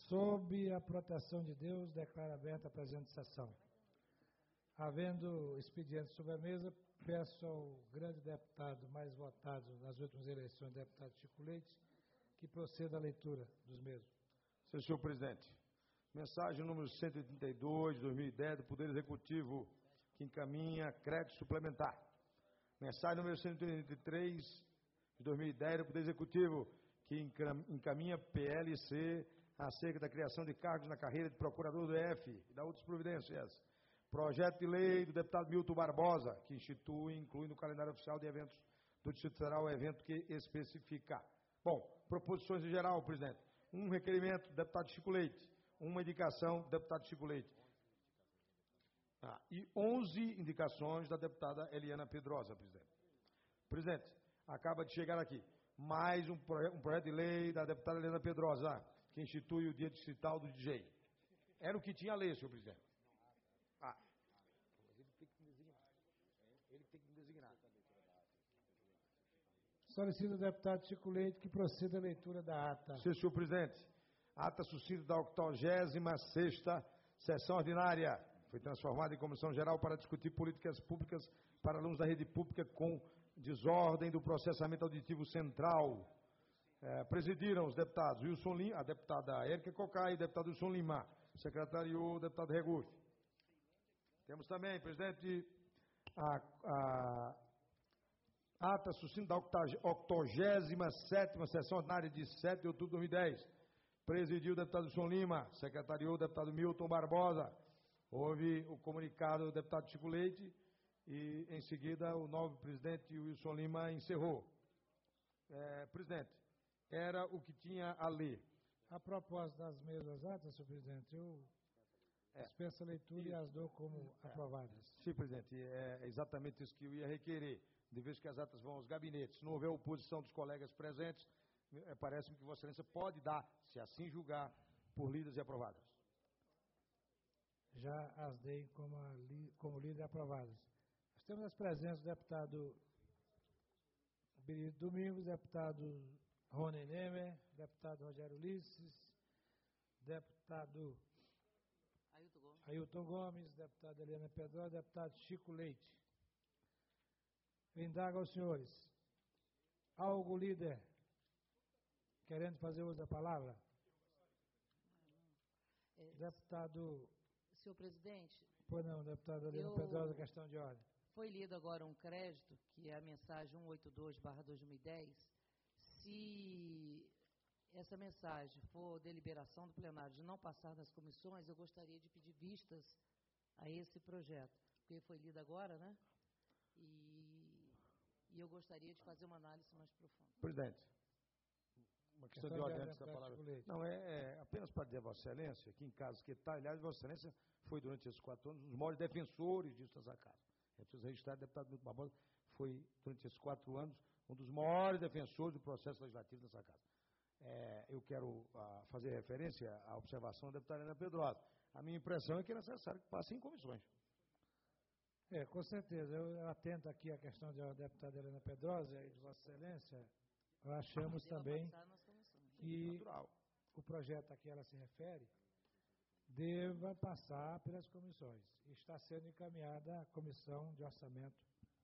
Sob a proteção de Deus, declaro aberta a presente sessão. Havendo expediente sobre a mesa, peço ao grande deputado mais votado nas últimas eleições, deputado Chico Leite, que proceda à leitura dos mesmos. Senhor presidente, mensagem número 132, de 2010, do Poder Executivo, que encaminha crédito suplementar. Mensagem número 133, de 2010, do Poder Executivo, que encaminha PLC acerca da criação de cargos na carreira de procurador do EF e da outras providências. Projeto de lei do deputado Milton Barbosa, que institui e inclui no calendário oficial de eventos do Distrito Federal o evento que especificar. Bom, proposições em geral, presidente. Um requerimento do deputado Chico Leite, uma indicação do deputado Chico Leite. E 11 indicações da deputada Eliana Pedrosa, presidente. Presidente, acaba de chegar aqui mais um projeto de lei da deputada Eliana Pedrosa, que institui o Dia Distrital do DJ. Era o que tinha a lei, senhor presidente. Mas ele tem que me designar. Solicito ao deputado Chico Leite que proceda à leitura da ata. Senhor presidente, ata sucinta da 86ª sessão ordinária. Foi transformada em comissão geral para discutir políticas públicas para alunos da rede pública com desordem do processamento auditivo central. Presidiram os deputados Wilson Lima, a deputada Érica Cocai e o deputado Wilson Lima. Secretariou o deputado Regufe. Temos também, presidente, a ata sucinta da 87ª sessão ordinária de 7 de outubro de 2010. Presidiu o deputado Wilson Lima, secretariou o deputado Milton Barbosa. Houve o comunicado do deputado Chico Leite e, em seguida, o novo presidente Wilson Lima encerrou. Presidente, era o que tinha a ler. A propósito das mesmas atas, senhor presidente, eu dispenso a leitura e as dou como aprovadas. Sim, presidente, é exatamente isso que eu ia requerer, de vez que as atas vão aos gabinetes. Se não houver oposição dos colegas presentes, parece-me que Vossa Excelência pode dar, se assim julgar, por lidas e aprovadas. Já as dei como lidas e aprovadas. Nós temos as presenças do deputado Benito Domingos, deputado Rony Nemer, deputado Rogério Ulisses, deputado Ailton Gomes, deputada Eliana Pedrosa, deputado Chico Leite. Eu indago aos senhores, algo líder querendo fazer uso da palavra? Deputado... Senhor presidente... Pois não, deputada Eliana Pedrosa, questão de ordem. Foi lido agora um crédito, que é a mensagem 182/2010. Se essa mensagem for deliberação do plenário de não passar nas comissões, eu gostaria de pedir vistas a esse projeto, porque foi lido agora, né? E eu gostaria de fazer uma análise mais profunda. Presidente, uma questão de ordem antes da palavra. Não, apenas para dizer a Vossa Excelência, que em casos que está, aliás, Vossa Excelência foi, durante esses 4 anos, um dos maiores defensores disso nessa casa. É preciso registrar, o deputado Milton Barbosa foi, durante esses 4 anos, um dos maiores defensores do processo legislativo nessa casa. Eu quero fazer referência à observação da deputada Eliana Pedrosa. A minha impressão é que é necessário que passe em comissões. Com certeza. Eu atento aqui à questão da deputada Eliana Pedrosa e de Vossa Excelência. Nós achamos também que o projeto a que ela se refere deva passar pelas comissões. Está sendo encaminhada à Comissão de Orçamento.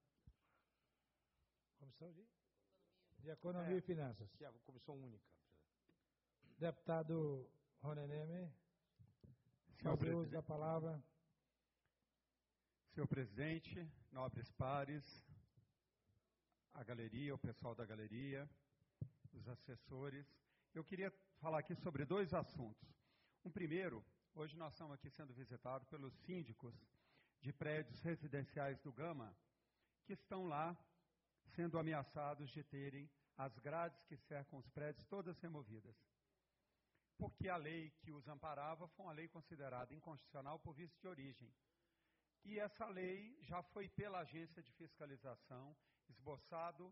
Comissão de Economia e Finanças. Que é a comissão única. Deputado Rony Nemer, fazer uso da palavra. Senhor presidente, nobres pares, a galeria, o pessoal da galeria, os assessores, eu queria falar aqui sobre 2 assuntos. Um primeiro, hoje nós estamos aqui sendo visitados pelos síndicos de prédios residenciais do Gama, que estão lá sendo ameaçados de terem as grades que cercam os prédios todas removidas. Porque a lei que os amparava foi uma lei considerada inconstitucional por vício de origem. E essa lei já foi pela agência de fiscalização esboçado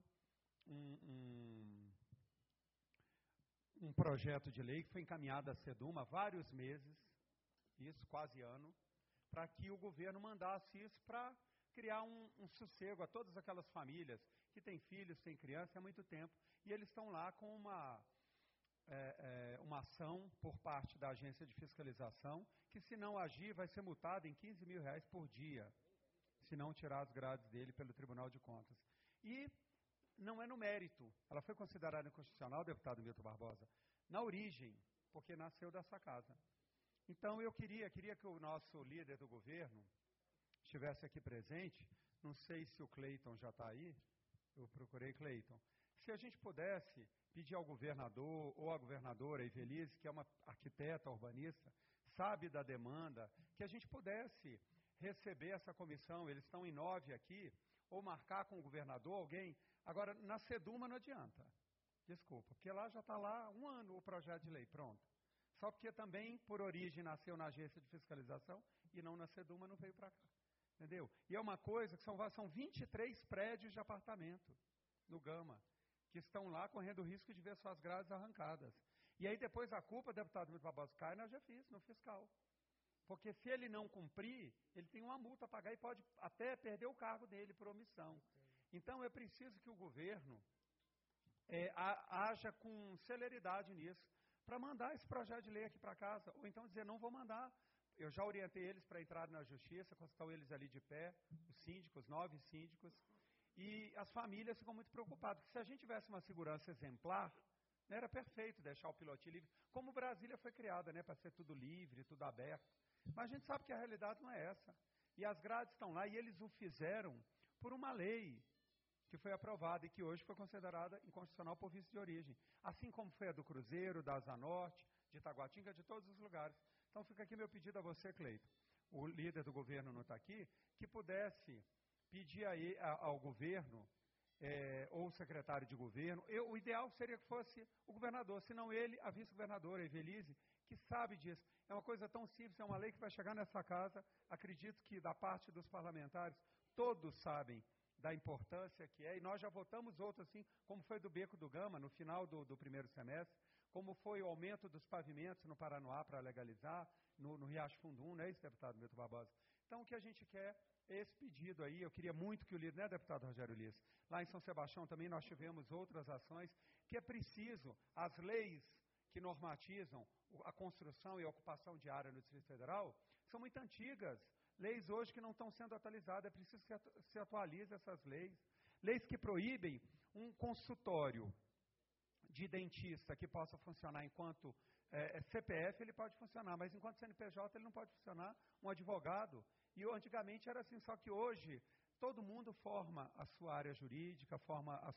um projeto de lei que foi encaminhado à SEDUM há vários meses, isso quase ano, para que o governo mandasse isso para criar um sossego a todas aquelas famílias que têm filhos, têm crianças há muito tempo, e eles estão lá com uma uma ação por parte da agência de fiscalização, que se não agir vai ser multado em R$15 mil por dia, se não tirar as grades dele pelo Tribunal de Contas. E não é no mérito, ela foi considerada inconstitucional, deputado Milton Barbosa, na origem, porque nasceu dessa casa. Então eu queria que o nosso líder do governo estivesse aqui presente, não sei se o Cleiton já está aí, eu procurei Cleiton. Se a gente pudesse pedir ao governador ou à governadora Ivelisse, que é uma arquiteta urbanista, sabe da demanda, que a gente pudesse receber essa comissão, eles estão em 9 aqui, ou marcar com o governador, alguém. Agora, na SEDUMA não adianta, desculpa, porque lá já está lá 1 ano o projeto de lei, pronto. Só porque também, por origem, nasceu na agência de fiscalização e não na SEDUMA, não veio para cá. Entendeu? E é uma coisa que são 23 prédios de apartamento no Gama, que estão lá correndo o risco de ver suas grades arrancadas. E aí depois a culpa, deputado Milton Barbosa, cai na GFIS, no fiscal. Porque se ele não cumprir, ele tem uma multa a pagar e pode até perder o cargo dele por omissão. Então é preciso que o governo haja com celeridade nisso, para mandar esse projeto de lei aqui para casa, ou então dizer, não vou mandar. Eu já orientei eles para entrar na justiça, estão eles ali de pé, os síndicos, 9 síndicos, e as famílias ficam muito preocupadas, porque se a gente tivesse uma segurança exemplar, né, era perfeito deixar o pilotinho livre, como Brasília foi criada, né, para ser tudo livre, tudo aberto. Mas a gente sabe que a realidade não é essa. E as grades estão lá, e eles o fizeram por uma lei que foi aprovada e que hoje foi considerada inconstitucional por vício de origem. Assim como foi a do Cruzeiro, da Asa Norte, de Taguatinga, de todos os lugares. Então fica aqui meu pedido a você, Cleiton, o líder do governo não está aqui, que pudesse pedir aí ao governo, ou o secretário de governo, o ideal seria que fosse o governador, se não ele, a vice-governadora, a Ivelisse, que sabe disso. É uma coisa tão simples, é uma lei que vai chegar nessa casa, acredito que da parte dos parlamentares, todos sabem da importância que é, e nós já votamos outros assim, como foi do Beco do Gama, no final do primeiro semestre, como foi o aumento dos pavimentos no Paranoá para legalizar, no Riacho Fundo 1, não é isso, deputado Milton Barbosa? Então, o que a gente quer é esse pedido aí, eu queria muito que o líder, né, deputado Rogério Ulisses? Lá em São Sebastião também nós tivemos outras ações, que é preciso, as leis que normatizam a construção e a ocupação de área no Distrito Federal, são muito antigas, leis hoje que não estão sendo atualizadas, é preciso que se atualize essas leis. Leis que proíbem um consultório de dentista que possa funcionar enquanto CPF, ele pode funcionar, mas enquanto CNPJ ele não pode funcionar, um advogado. E antigamente era assim, só que hoje todo mundo forma a sua área jurídica, forma a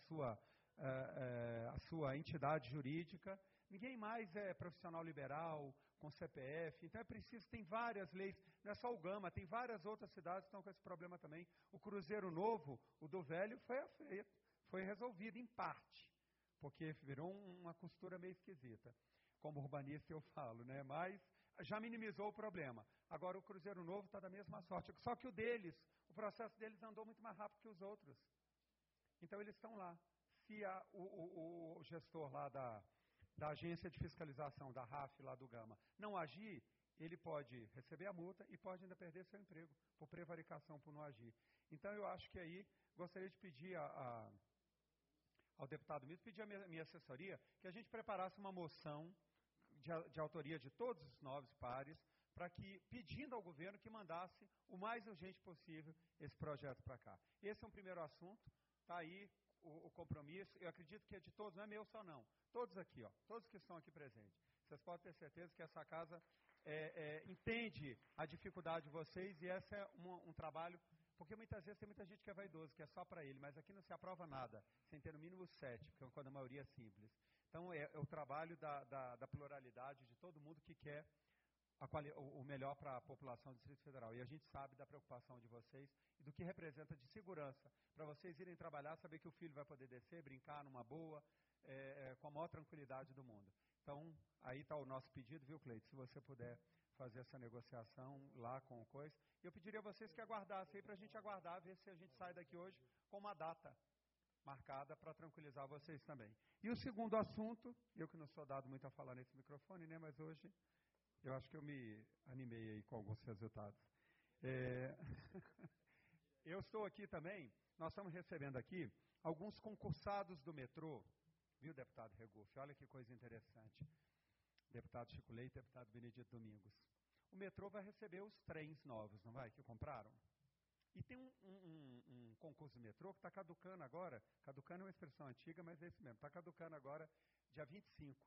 sua entidade jurídica, ninguém mais é profissional liberal, com CPF, então é preciso, tem várias leis, não é só o Gama, tem várias outras cidades que estão com esse problema também. O Cruzeiro Novo, o do velho, foi resolvido em parte, porque virou uma costura meio esquisita, como urbanista eu falo, né? Mas já minimizou o problema. Agora o Cruzeiro Novo está da mesma sorte, só que o processo deles andou muito mais rápido que os outros. Então eles estão lá. Se o gestor lá da agência de fiscalização, da RAF lá do Gama, não agir, ele pode receber a multa e pode ainda perder seu emprego, por prevaricação, por não agir. Então eu acho que aí, gostaria de pedir ao deputado Milton, pedir à minha assessoria, que a gente preparasse uma moção de autoria de todos os 9 pares, para que, pedindo ao governo que mandasse o mais urgente possível esse projeto para cá. Esse é um primeiro assunto, está aí o compromisso, eu acredito que é de todos, não é meu só não, todos aqui, ó, todos que estão aqui presentes. Vocês podem ter certeza que essa casa entende a dificuldade de vocês e esse é um trabalho, porque muitas vezes tem muita gente que é vaidoso, que é só para ele, mas aqui não se aprova nada, sem ter no mínimo 7, porque quando a maioria é simples. Então é o trabalho da pluralidade de todo mundo que quer o melhor para a população do Distrito Federal. E a gente sabe da preocupação de vocês e do que representa de segurança, para vocês irem trabalhar, saber que o filho vai poder descer, brincar numa boa, com a maior tranquilidade do mundo. Então, aí está o nosso pedido, viu, Cleiton? Se você puder fazer essa negociação lá com o coisa. Eu pediria a vocês que aguardassem aí para a gente aguardar, ver se a gente sai daqui hoje com uma data marcada para tranquilizar vocês também. E o segundo assunto, eu que não sou dado muito a falar nesse microfone, né, mas hoje eu acho que eu me animei aí com alguns resultados. Eu estou aqui também, nós estamos recebendo aqui alguns concursados do metrô, viu, deputado Regufe? Olha que coisa interessante. deputado Chico Leite, deputado Benedito Domingos. O metrô vai receber os trens novos, não vai, que compraram? E tem um concurso de metrô que está caducando agora, caducando é uma expressão antiga, mas é isso mesmo, está caducando agora, dia 25.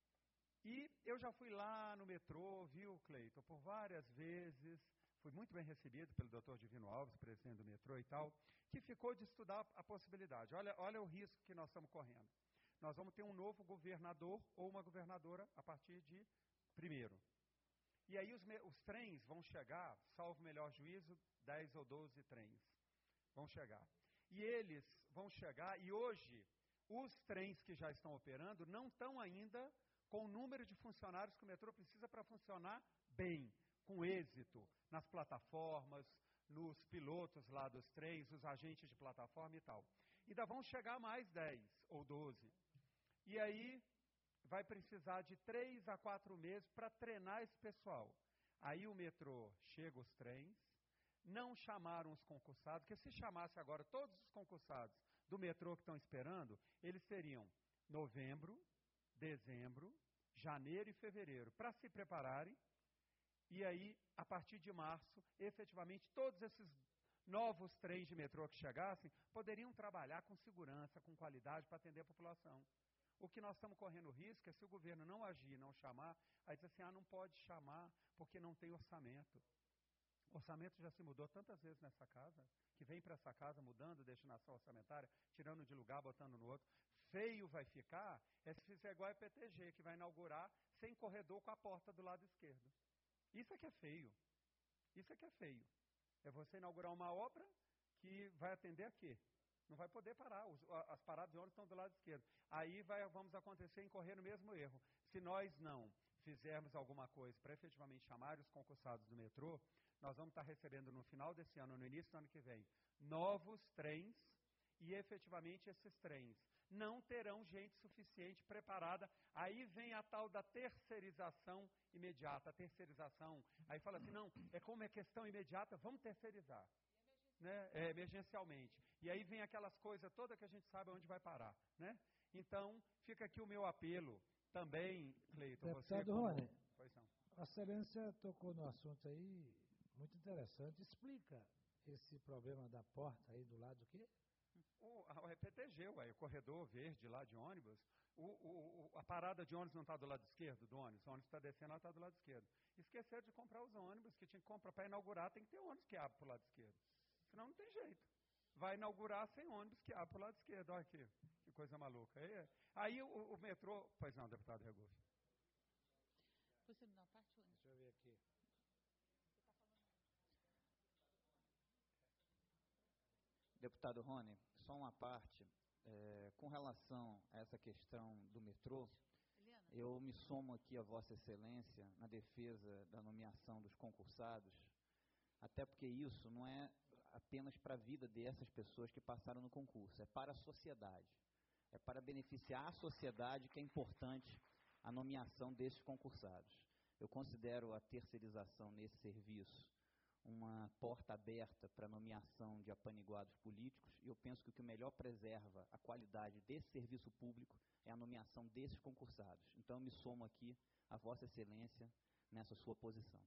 E eu já fui lá no metrô, viu, Cleiton, por várias vezes, fui muito bem recebido pelo doutor Divino Alves, presidente do metrô e tal, que ficou de estudar a possibilidade. Olha o risco que nós estamos correndo. Nós vamos ter um novo governador ou uma governadora a partir de 1º. E aí os trens vão chegar, salvo o melhor juízo, 10 ou 12 trens vão chegar. E eles vão chegar, e hoje os trens que já estão operando não estão ainda com o número de funcionários que o metrô precisa para funcionar bem, com êxito, nas plataformas, nos pilotos lá dos trens, os agentes de plataforma e tal. Ainda vão chegar mais 10 ou 12. E aí vai precisar de 3 a 4 meses para treinar esse pessoal. Aí o metrô chega os trens, não chamaram os concursados, porque se chamasse agora todos os concursados do metrô que estão esperando, eles teriam novembro, dezembro, janeiro e fevereiro para se prepararem. E aí, a partir de março, efetivamente, todos esses novos trens de metrô que chegassem poderiam trabalhar com segurança, com qualidade para atender a população. O que nós estamos correndo risco é se o governo não agir, não chamar, aí diz assim, não pode chamar porque não tem orçamento. O orçamento já se mudou tantas vezes nessa casa, que vem para essa casa mudando destinação orçamentária, tirando de lugar, botando no outro. Feio vai ficar se fizer igual a PTG, que vai inaugurar sem corredor com a porta do lado esquerdo. Isso é que é feio. Isso é que é feio. É você inaugurar uma obra que vai atender a quê? Não vai poder parar, as paradas de ônibus estão do lado esquerdo. Aí vamos acontecer em correr no mesmo erro. Se nós não fizermos alguma coisa para efetivamente chamar os concursados do metrô, nós vamos estar recebendo no final desse ano, no início do ano que vem, novos trens e efetivamente esses trens não terão gente suficiente preparada. Aí vem a tal da terceirização imediata, a terceirização. Aí fala assim, não, como é questão imediata, vamos terceirizar. Né? Emergencialmente. E aí vem aquelas coisas todas que a gente sabe onde vai parar. Né? Então, fica aqui o meu apelo também, Cleiton. Deputado Rony, pois não. A Excelência tocou no assunto aí, muito interessante. Explica esse problema da porta aí do lado do quê? O PTG, o corredor verde lá de ônibus, a parada de ônibus não está do lado esquerdo do ônibus, o ônibus está descendo, ela está do lado esquerdo. Esqueceram de comprar os ônibus que tinha que comprar para inaugurar, tem que ter ônibus que abre para o lado esquerdo. Senão não tem jeito. Vai inaugurar sem ônibus que abre para o lado esquerdo. Olha aqui, que coisa maluca. Aí o metrô... Pois não, deputado Regoff. Você me dá uma parte? Deixa eu ver aqui. Deputado Rony, só uma parte. Com relação a essa questão do metrô, eu me somo aqui a Vossa Excelência na defesa da nomeação dos concursados, até porque isso não é apenas para a vida dessas pessoas que passaram no concurso, é para a sociedade. É para beneficiar a sociedade que é importante a nomeação desses concursados. Eu considero a terceirização nesse serviço uma porta aberta para a nomeação de apaniguados políticos, e eu penso que o que melhor preserva a qualidade desse serviço público é a nomeação desses concursados. Então, eu me somo aqui a Vossa Excelência nessa sua posição.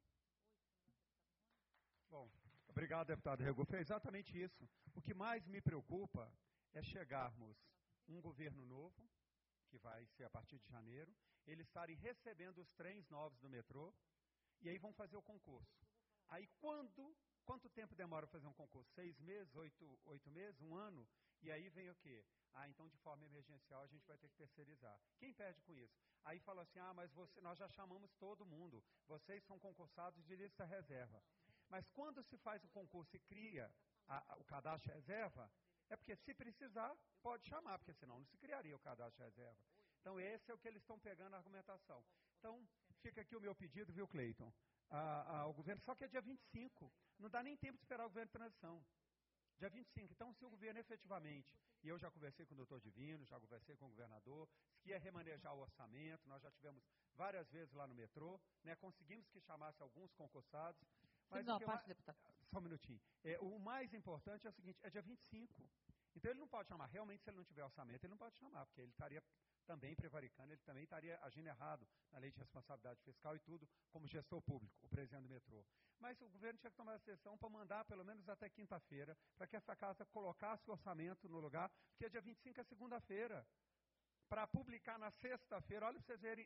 Bom, obrigado, deputado Regoff. É exatamente isso. O que mais me preocupa é chegarmos um governo novo, que vai ser a partir de janeiro, eles estarem recebendo os trens novos do metrô, e aí vão fazer o concurso. Aí quanto tempo demora para fazer um concurso? 6 meses, 8 meses, 1 ano? E aí vem o quê? Então de forma emergencial a gente vai ter que terceirizar. Quem perde com isso? Aí fala assim, mas nós já chamamos todo mundo, vocês são concursados de lista reserva. Mas quando se faz o concurso e cria o cadastro reserva, é porque se precisar, pode chamar, porque senão não se criaria o cadastro reserva. Então esse é o que eles estão pegando a argumentação. Então fica aqui o meu pedido, viu, Cleiton? Ao governo, só que é dia 25, não dá nem tempo de esperar o governo de transição. Dia 25, então se o governo efetivamente, e eu já conversei com o doutor Divino, já conversei com o governador, se quer remanejar o orçamento, nós já tivemos várias vezes lá no metrô, né, conseguimos que chamasse alguns concursados. Mas não, parte, deputado. Só um minutinho. O mais importante é o seguinte, é dia 25. Então ele não pode chamar, realmente se ele não tiver orçamento, ele não pode chamar, porque ele estaria também prevaricando, ele também estaria agindo errado na lei de responsabilidade fiscal e tudo, como gestor público, o presidente do metrô. Mas o governo tinha que tomar essa decisão para mandar pelo menos até quinta-feira, para que essa casa colocasse o orçamento no lugar, porque dia 25 é segunda-feira, para publicar na sexta-feira. Olha para vocês verem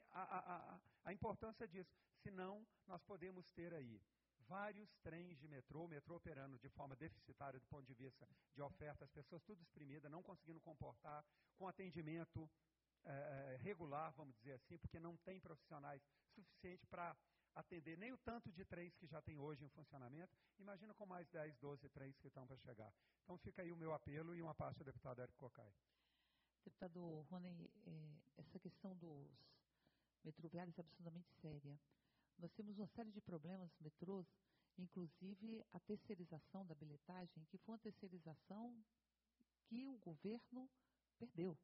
a importância disso. Senão, nós podemos ter aí vários trens de metrô, o metrô operando de forma deficitária do ponto de vista de oferta, as pessoas tudo exprimidas, não conseguindo comportar, com atendimento regular, vamos dizer assim, porque não tem profissionais suficientes para atender nem o tanto de trens que já tem hoje em funcionamento, imagina com mais 10, 12 trens que estão para chegar. Então fica aí o meu apelo e uma parte do deputado Érico Cocai. Deputado Rony, essa questão dos metroviários é absolutamente séria. Nós temos uma série de problemas nos metrôs, inclusive a terceirização da bilhetagem, que foi uma terceirização que o governo perdeu.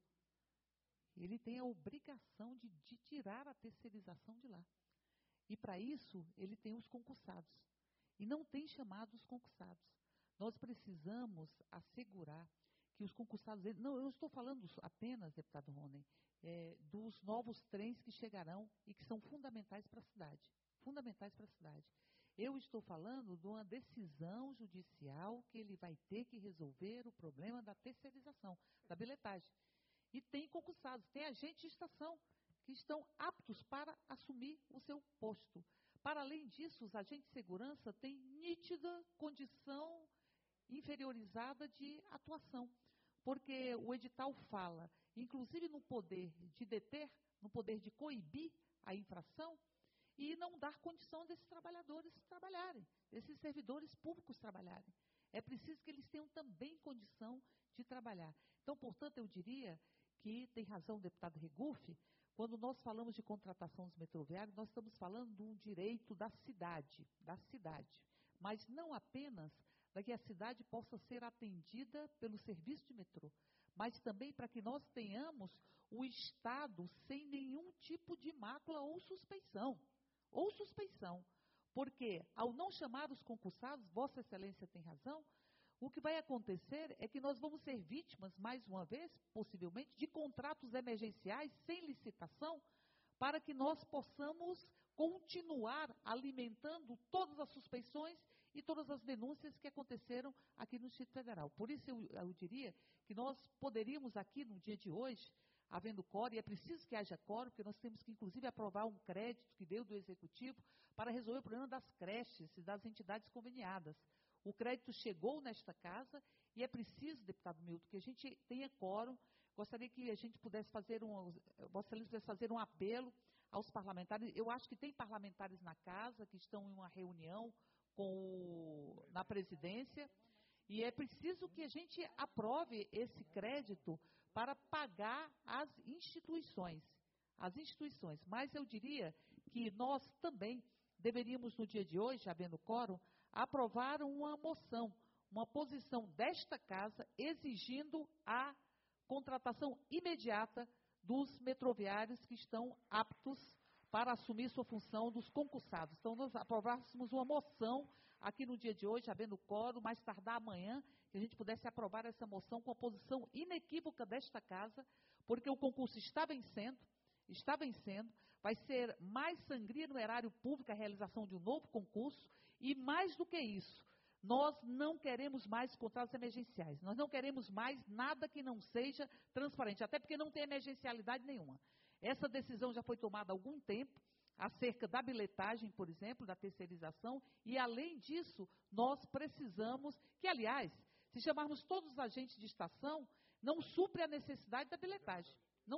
Ele tem a obrigação de tirar a terceirização de lá. E, para isso, ele tem os concursados. E não tem chamado os concursados. Nós precisamos assegurar que os concursados... Não, eu não estou falando apenas, deputado Rony, dos novos trens que chegarão e que são fundamentais para a cidade. Fundamentais para a cidade. Eu estou falando de uma decisão judicial que ele vai ter que resolver o problema da terceirização, da bilhetagem. E tem concursados, tem agentes de estação que estão aptos para assumir o seu posto. Para além disso, os agentes de segurança têm nítida condição inferiorizada de atuação, porque o edital fala, inclusive no poder de deter, no poder de coibir a infração, e não dar condição desses trabalhadores trabalharem, desses servidores públicos trabalharem. É preciso que eles tenham também condição de trabalhar. Então, portanto, eu diria que tem razão o deputado Regufe, quando nós falamos de contratação dos metroviários, nós estamos falando de um direito da cidade, mas não apenas para que a cidade possa ser atendida pelo serviço de metrô, mas também para que nós tenhamos o Estado sem nenhum tipo de mácula ou suspeição, porque ao não chamar os concursados, Vossa Excelência tem razão, o que vai acontecer é que nós vamos ser vítimas, mais uma vez, possivelmente, de contratos emergenciais sem licitação, para que nós possamos continuar alimentando todas as suspeições e todas as denúncias que aconteceram aqui no Distrito Federal. Por isso, eu diria que nós poderíamos aqui, no dia de hoje, havendo quórum, e é preciso que haja quórum, porque nós temos que, inclusive, aprovar um crédito que veio do Executivo para resolver o problema das creches e das entidades conveniadas. O crédito chegou nesta casa e é preciso, deputado Milton, que a gente tenha quórum. Gostaria que a gente pudesse fazer Vossa Excelência pudesse fazer um apelo aos parlamentares. Eu acho que tem parlamentares na casa que estão em uma reunião na presidência e é preciso que a gente aprove esse crédito para pagar as instituições. Mas eu diria que nós também deveríamos, no dia de hoje, havendo quórum, aprovar uma moção, uma posição desta casa exigindo a contratação imediata dos metroviários que estão aptos para assumir sua função dos concursados. Então, nós aprovássemos uma moção aqui no dia de hoje, havendo quórum, mais tardar amanhã, que a gente pudesse aprovar essa moção com a posição inequívoca desta casa, porque o concurso está vencendo, vai ser mais sangria no erário público a realização de um novo concurso, e mais do que isso, nós não queremos mais contratos emergenciais, nós não queremos mais nada que não seja transparente, até porque não tem emergencialidade nenhuma. Essa decisão já foi tomada há algum tempo, acerca da bilhetagem, por exemplo, da terceirização, e além disso, nós precisamos que, aliás, se chamarmos todos os agentes de estação, não supre a necessidade da bilhetagem.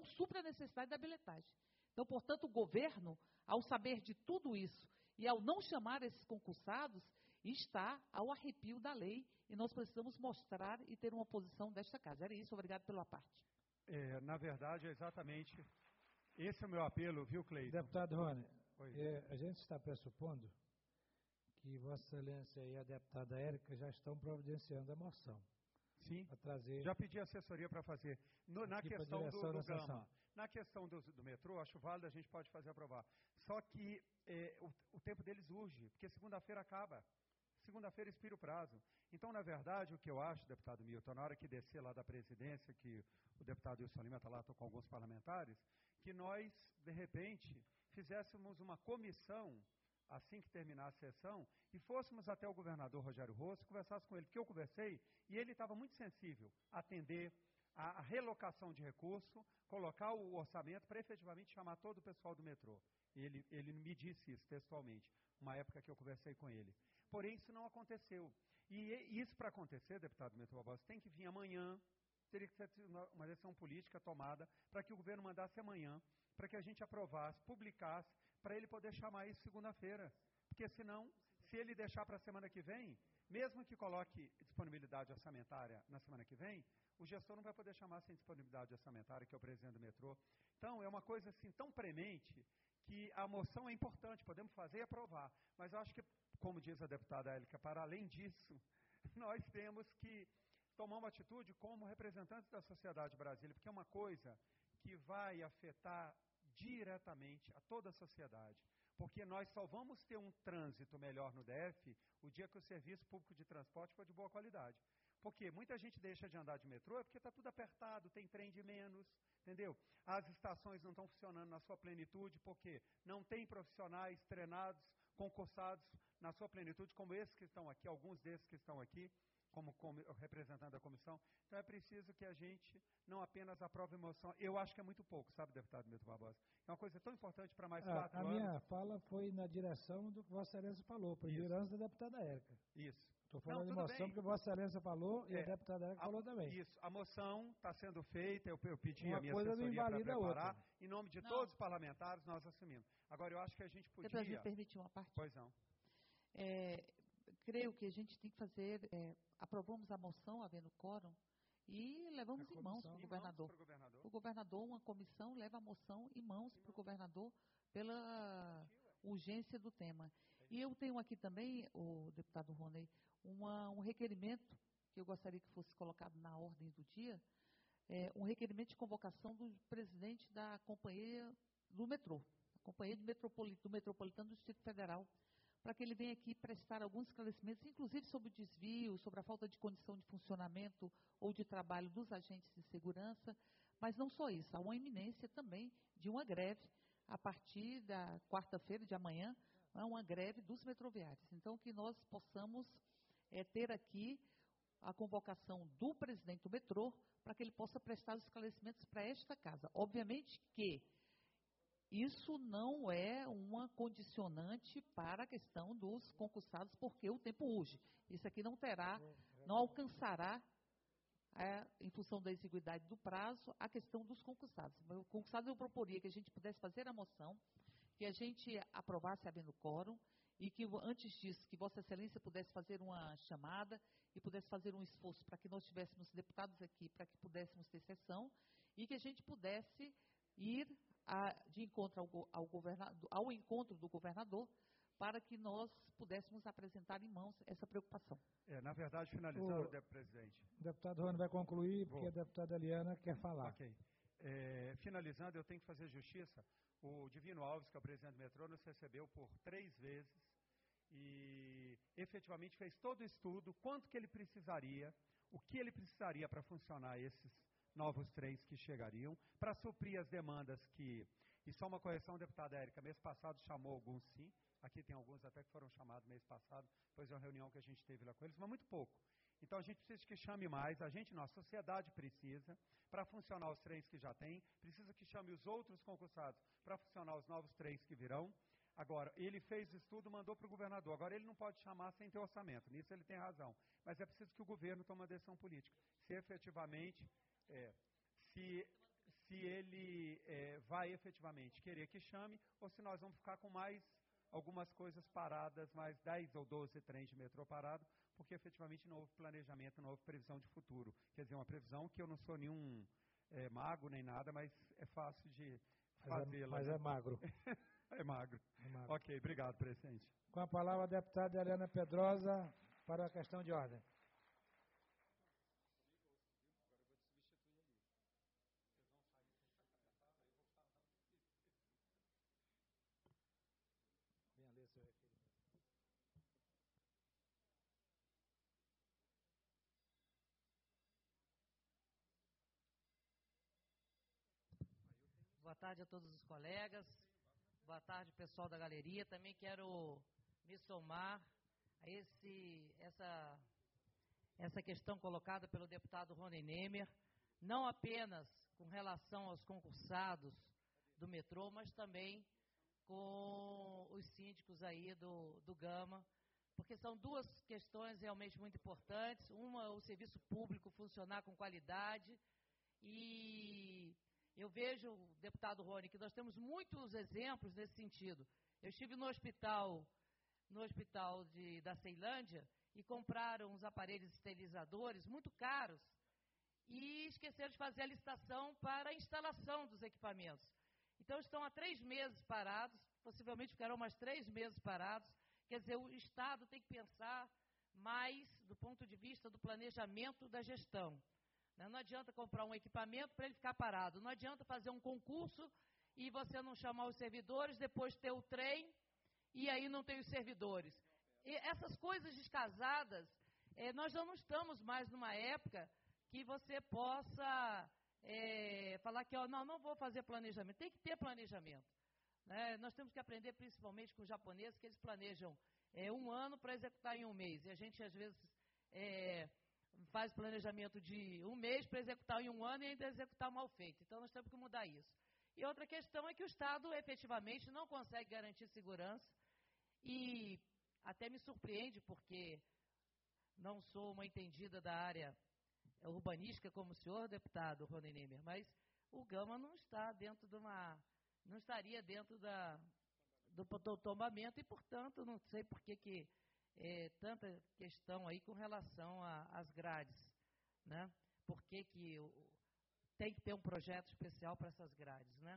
Então, portanto, o governo, ao saber de tudo isso e ao não chamar esses concursados, está ao arrepio da lei e nós precisamos mostrar e ter uma posição desta casa. Era isso, obrigado pela parte. Na verdade, é exatamente esse é o meu apelo, viu, Cleiton? Deputado Rony, a gente está pressupondo que Vossa Excelência e a deputada Érica já estão providenciando a moção. Sim, trazer já pedi assessoria para fazer. Na questão do Gama, na questão do metrô, acho válido, a gente pode fazer aprovar. Só que o tempo deles urge, porque segunda-feira acaba. segunda-feira expira o prazo. Então, na verdade, o que eu acho, deputado Milton, na hora que descer lá da presidência, que o deputado Wilson Lima está lá, estou com alguns parlamentares, que nós, de repente, fizéssemos uma comissão, assim que terminar a sessão, e fôssemos até o governador Rogério Rosso, conversasse com ele, porque eu conversei, e ele estava muito sensível a atender a relocação de recurso, colocar o orçamento para efetivamente chamar todo o pessoal do metrô. Ele me disse isso textualmente, uma época que eu conversei com ele. Porém, isso não aconteceu. E isso, para acontecer, deputado Milton Barbosa, tem que vir amanhã, teria que ser uma decisão política tomada para que o governo mandasse amanhã, para que a gente aprovasse, publicasse, para ele poder chamar isso segunda-feira. Porque senão, se ele deixar para a semana que vem, mesmo que coloque disponibilidade orçamentária na semana que vem, o gestor não vai poder chamar sem disponibilidade orçamentária, que é o presidente do metrô. Então, é uma coisa assim tão premente que a moção é importante, podemos fazer e aprovar. Mas eu acho que, como diz a deputada Élica, para além disso, nós temos que tomar uma atitude como representantes da sociedade brasileira, porque é uma coisa que vai afetar diretamente a toda a sociedade. Porque nós só vamos ter um trânsito melhor no DF o dia que o serviço público de transporte for de boa qualidade. Porque muita gente deixa de andar de metrô porque está tudo apertado, tem trem de menos, entendeu? As estações não estão funcionando na sua plenitude porque não tem profissionais treinados, concursados na sua plenitude, como esses que estão aqui, alguns desses que estão aqui, como representante da comissão. Então é preciso que a gente não apenas aprove a moção. Eu acho que é muito pouco, sabe, deputado Milton Barbosa? É uma coisa tão importante para mais 4 anos. A minha fala foi na direção do que Vossa Excelência falou, por liderança da deputada Érica. Isso. Estou falando de moção porque Vossa Excelência falou e a deputada Érica falou também. Isso. A moção está sendo feita, eu pedi uma a minha coisa assessoria para preparar. Outra. Em nome de todos os parlamentares, nós assumimos. Agora, eu acho que a gente podia... Depois me permitir uma parte? Pois não. Creio que a gente tem que fazer... aprovamos a moção, havendo quórum, e levamos em mãos para o governador. O governador, uma comissão, leva a moção em mãos para o governador pela urgência do tema. E eu tenho aqui também, o deputado Rony, um requerimento que eu gostaria que fosse colocado na ordem do dia, um requerimento de convocação do presidente da companhia do metrô, a companhia do Metropolitano do Distrito Federal, para que ele venha aqui prestar alguns esclarecimentos, inclusive sobre o desvio, sobre a falta de condição de funcionamento ou de trabalho dos agentes de segurança, mas não só isso, há uma iminência também de uma greve a partir da quarta-feira de amanhã, uma greve dos metroviários. Então, que nós possamos ter aqui a convocação do presidente do metrô para que ele possa prestar os esclarecimentos para esta casa. Obviamente que isso não é uma condicionante para a questão dos concursados, porque o tempo urge. Isso aqui não alcançará, em função da exiguidade do prazo, a questão dos concursados. O concursado, eu proporia que a gente pudesse fazer a moção, que a gente aprovasse havendo quórum, e que, antes disso, que Vossa Excelência pudesse fazer uma chamada e pudesse fazer um esforço para que nós tivéssemos deputados aqui, para que pudéssemos ter sessão, e que a gente pudesse ir de encontro ao encontro do governador, para que nós pudéssemos apresentar em mãos essa preocupação. Na verdade, finalizando, presidente. O deputado Rony vai concluir, porque a deputada Eliana quer falar. Ok. Finalizando, eu tenho que fazer justiça. O Divino Alves, que é o presidente do metrô, nos recebeu por 3 vezes e efetivamente fez todo o estudo, quanto que ele precisaria, o que ele precisaria para funcionar esses novos trens que chegariam, para suprir as demandas que... E só uma correção, deputada Érica, mês passado chamou alguns sim, aqui tem alguns até que foram chamados mês passado, depois de uma reunião que a gente teve lá com eles, mas muito pouco. Então, a gente precisa que chame mais, nossa sociedade precisa, para funcionar os trens que já tem, precisa que chame os outros concursados para funcionar os novos trens que virão. Agora, ele fez o estudo, mandou para o governador. Agora, ele não pode chamar sem ter orçamento, nisso ele tem razão. Mas é preciso que o governo tome uma decisão política. Se efetivamente, se ele vai efetivamente querer que chame, ou se nós vamos ficar com mais algumas coisas paradas, mais 10 ou 12 trens de metrô parado, porque efetivamente não houve planejamento, não houve previsão de futuro. Quer dizer, uma previsão que eu não sou nenhum mago nem nada, mas é fácil de fazê-la. Mas é magro. É magro. Ok, obrigado, presidente. Com a palavra a deputada Eliana Pedrosa para a questão de ordem. boa tarde a todos os colegas, boa tarde, pessoal da galeria. Também quero me somar a essa questão colocada pelo deputado Rony Nemer, não apenas com relação aos concursados do metrô, mas também com os síndicos aí do Gama, porque são duas questões realmente muito importantes. Uma, o serviço público funcionar com qualidade, e eu vejo, deputado Rony, que nós temos muitos exemplos nesse sentido. Eu estive no hospital da Ceilândia e compraram uns aparelhos esterilizadores muito caros e esqueceram de fazer a licitação para a instalação dos equipamentos. Então, estão há 3 meses parados, possivelmente ficarão mais 3 meses parados. Quer dizer, o Estado tem que pensar mais do ponto de vista do planejamento da gestão. Não adianta comprar um equipamento para ele ficar parado. Não adianta fazer um concurso e você não chamar os servidores, depois ter o trem e aí não tem os servidores. E essas coisas descasadas, nós já não estamos mais numa época que você possa falar que não vou fazer planejamento. Tem que ter planejamento. Né? Nós temos que aprender principalmente com os japoneses, que eles planejam 1 ano para executar em 1 mês. E a gente, às vezes, faz planejamento de 1 mês para executar em 1 ano e ainda executar mal feito. Então, nós temos que mudar isso. E outra questão é que o Estado, efetivamente, não consegue garantir segurança. E até me surpreende, porque não sou uma entendida da área urbanística como o senhor, deputado Rony Nemer, mas o Gama não estaria dentro do tombamento e, portanto, não sei por que tanta questão aí com relação às grades, né? Por que tem que ter um projeto especial para essas grades, né?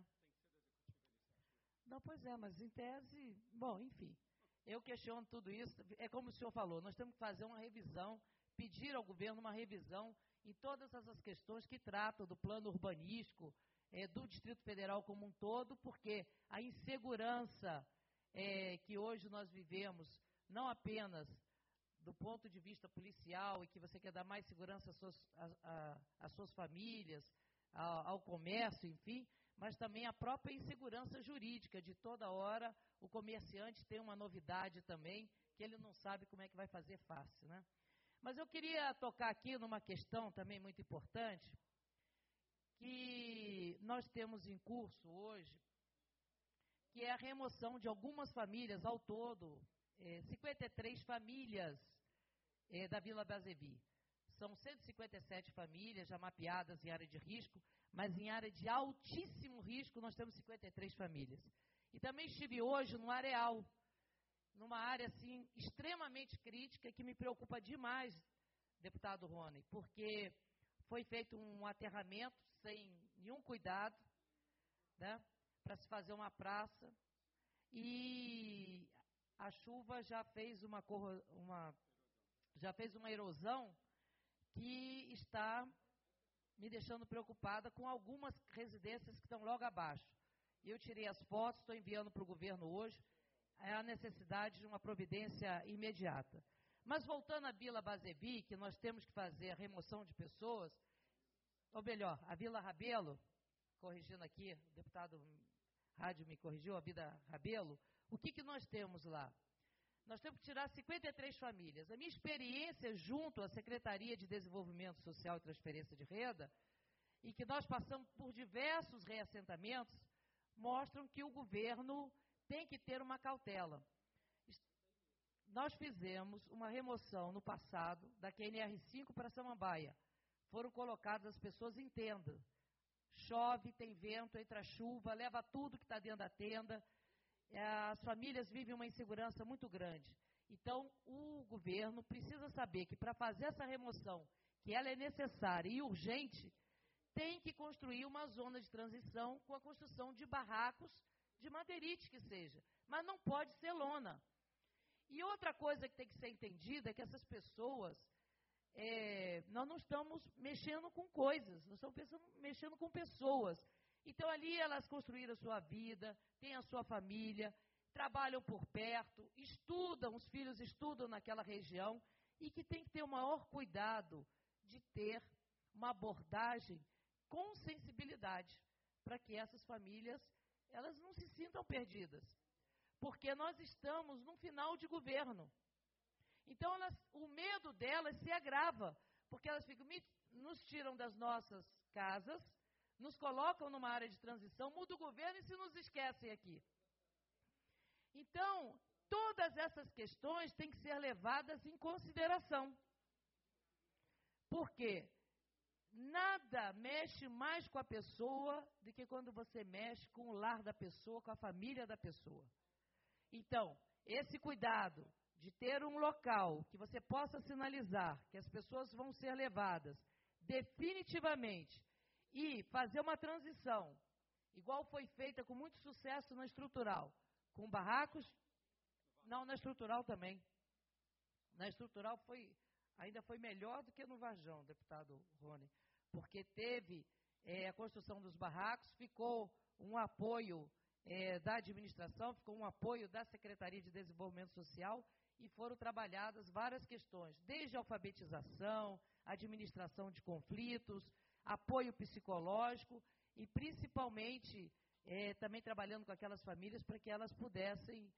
Não, pois mas em tese, bom, enfim, eu questiono tudo isso. É como o senhor falou, nós temos que fazer uma revisão, pedir ao governo uma revisão em todas essas questões que tratam do plano urbanístico, do Distrito Federal como um todo, porque a insegurança que hoje nós vivemos, não apenas do ponto de vista policial, e que você quer dar mais segurança às suas famílias, ao comércio, enfim, mas também a própria insegurança jurídica. De toda hora, o comerciante tem uma novidade também, que ele não sabe como é que vai fazer fácil, né? Mas eu queria tocar aqui numa questão também muito importante, que nós temos em curso hoje, que é a remoção de algumas famílias, ao todo, 53 famílias da Vila Basevi. São 157 famílias já mapeadas em área de risco, mas em área de altíssimo risco nós temos 53 famílias. E também estive hoje no Areal, numa área assim extremamente crítica, que me preocupa demais, deputado Rony, porque foi feito um aterramento sem nenhum cuidado, né, para se fazer uma praça, e a chuva já fez uma erosão que está me deixando preocupada com algumas residências que estão logo abaixo. Eu tirei as fotos, estou enviando para o governo hoje, a necessidade de uma providência imediata. Mas voltando à Vila Basevi, que nós temos que fazer a remoção de pessoas, ou melhor, a Vila Rabelo, corrigindo aqui, o deputado Rádio me corrigiu, a Vila Rabelo, o que nós temos lá? Nós temos que tirar 53 famílias. A minha experiência junto à Secretaria de Desenvolvimento Social e Transferência de Renda, e que nós passamos por diversos reassentamentos, mostram que o governo tem que ter uma cautela. Nós fizemos uma remoção no passado da QNR5 para Samambaia. Foram colocadas as pessoas em tenda. Chove, tem vento, entra chuva, leva tudo que está dentro da tenda. As famílias vivem uma insegurança muito grande. Então, o governo precisa saber que para fazer essa remoção, que ela é necessária e urgente, tem que construir uma zona de transição com a construção de barracos de madeirite que seja, mas não pode ser lona. E outra coisa que tem que ser entendida é que essas pessoas, nós não estamos mexendo com coisas, nós estamos mexendo com pessoas. Então, ali elas construíram a sua vida, têm a sua família, trabalham por perto, estudam, os filhos estudam naquela região, e que tem que ter o maior cuidado de ter uma abordagem com sensibilidade, para que essas famílias elas não se sintam perdidas. Porque nós estamos num final de governo. Então, o medo delas se agrava, porque elas ficam, nos tiram das nossas casas, nos colocam numa área de transição, muda o governo e se nos esquecem aqui. Então, todas essas questões têm que ser levadas em consideração. Porque nada mexe mais com a pessoa do que quando você mexe com o lar da pessoa, com a família da pessoa. Então, esse cuidado de ter um local que você possa sinalizar que as pessoas vão ser levadas definitivamente e fazer uma transição, igual foi feita com muito sucesso na estrutural, com barracos, não, na estrutural também. Na estrutural ainda foi melhor do que no Varjão, deputado Rony, porque teve a construção dos barracos, ficou um apoio da administração, ficou um apoio da Secretaria de Desenvolvimento Social e foram trabalhadas várias questões, desde alfabetização, administração de conflitos, apoio psicológico e principalmente também trabalhando com aquelas famílias para que elas pudessem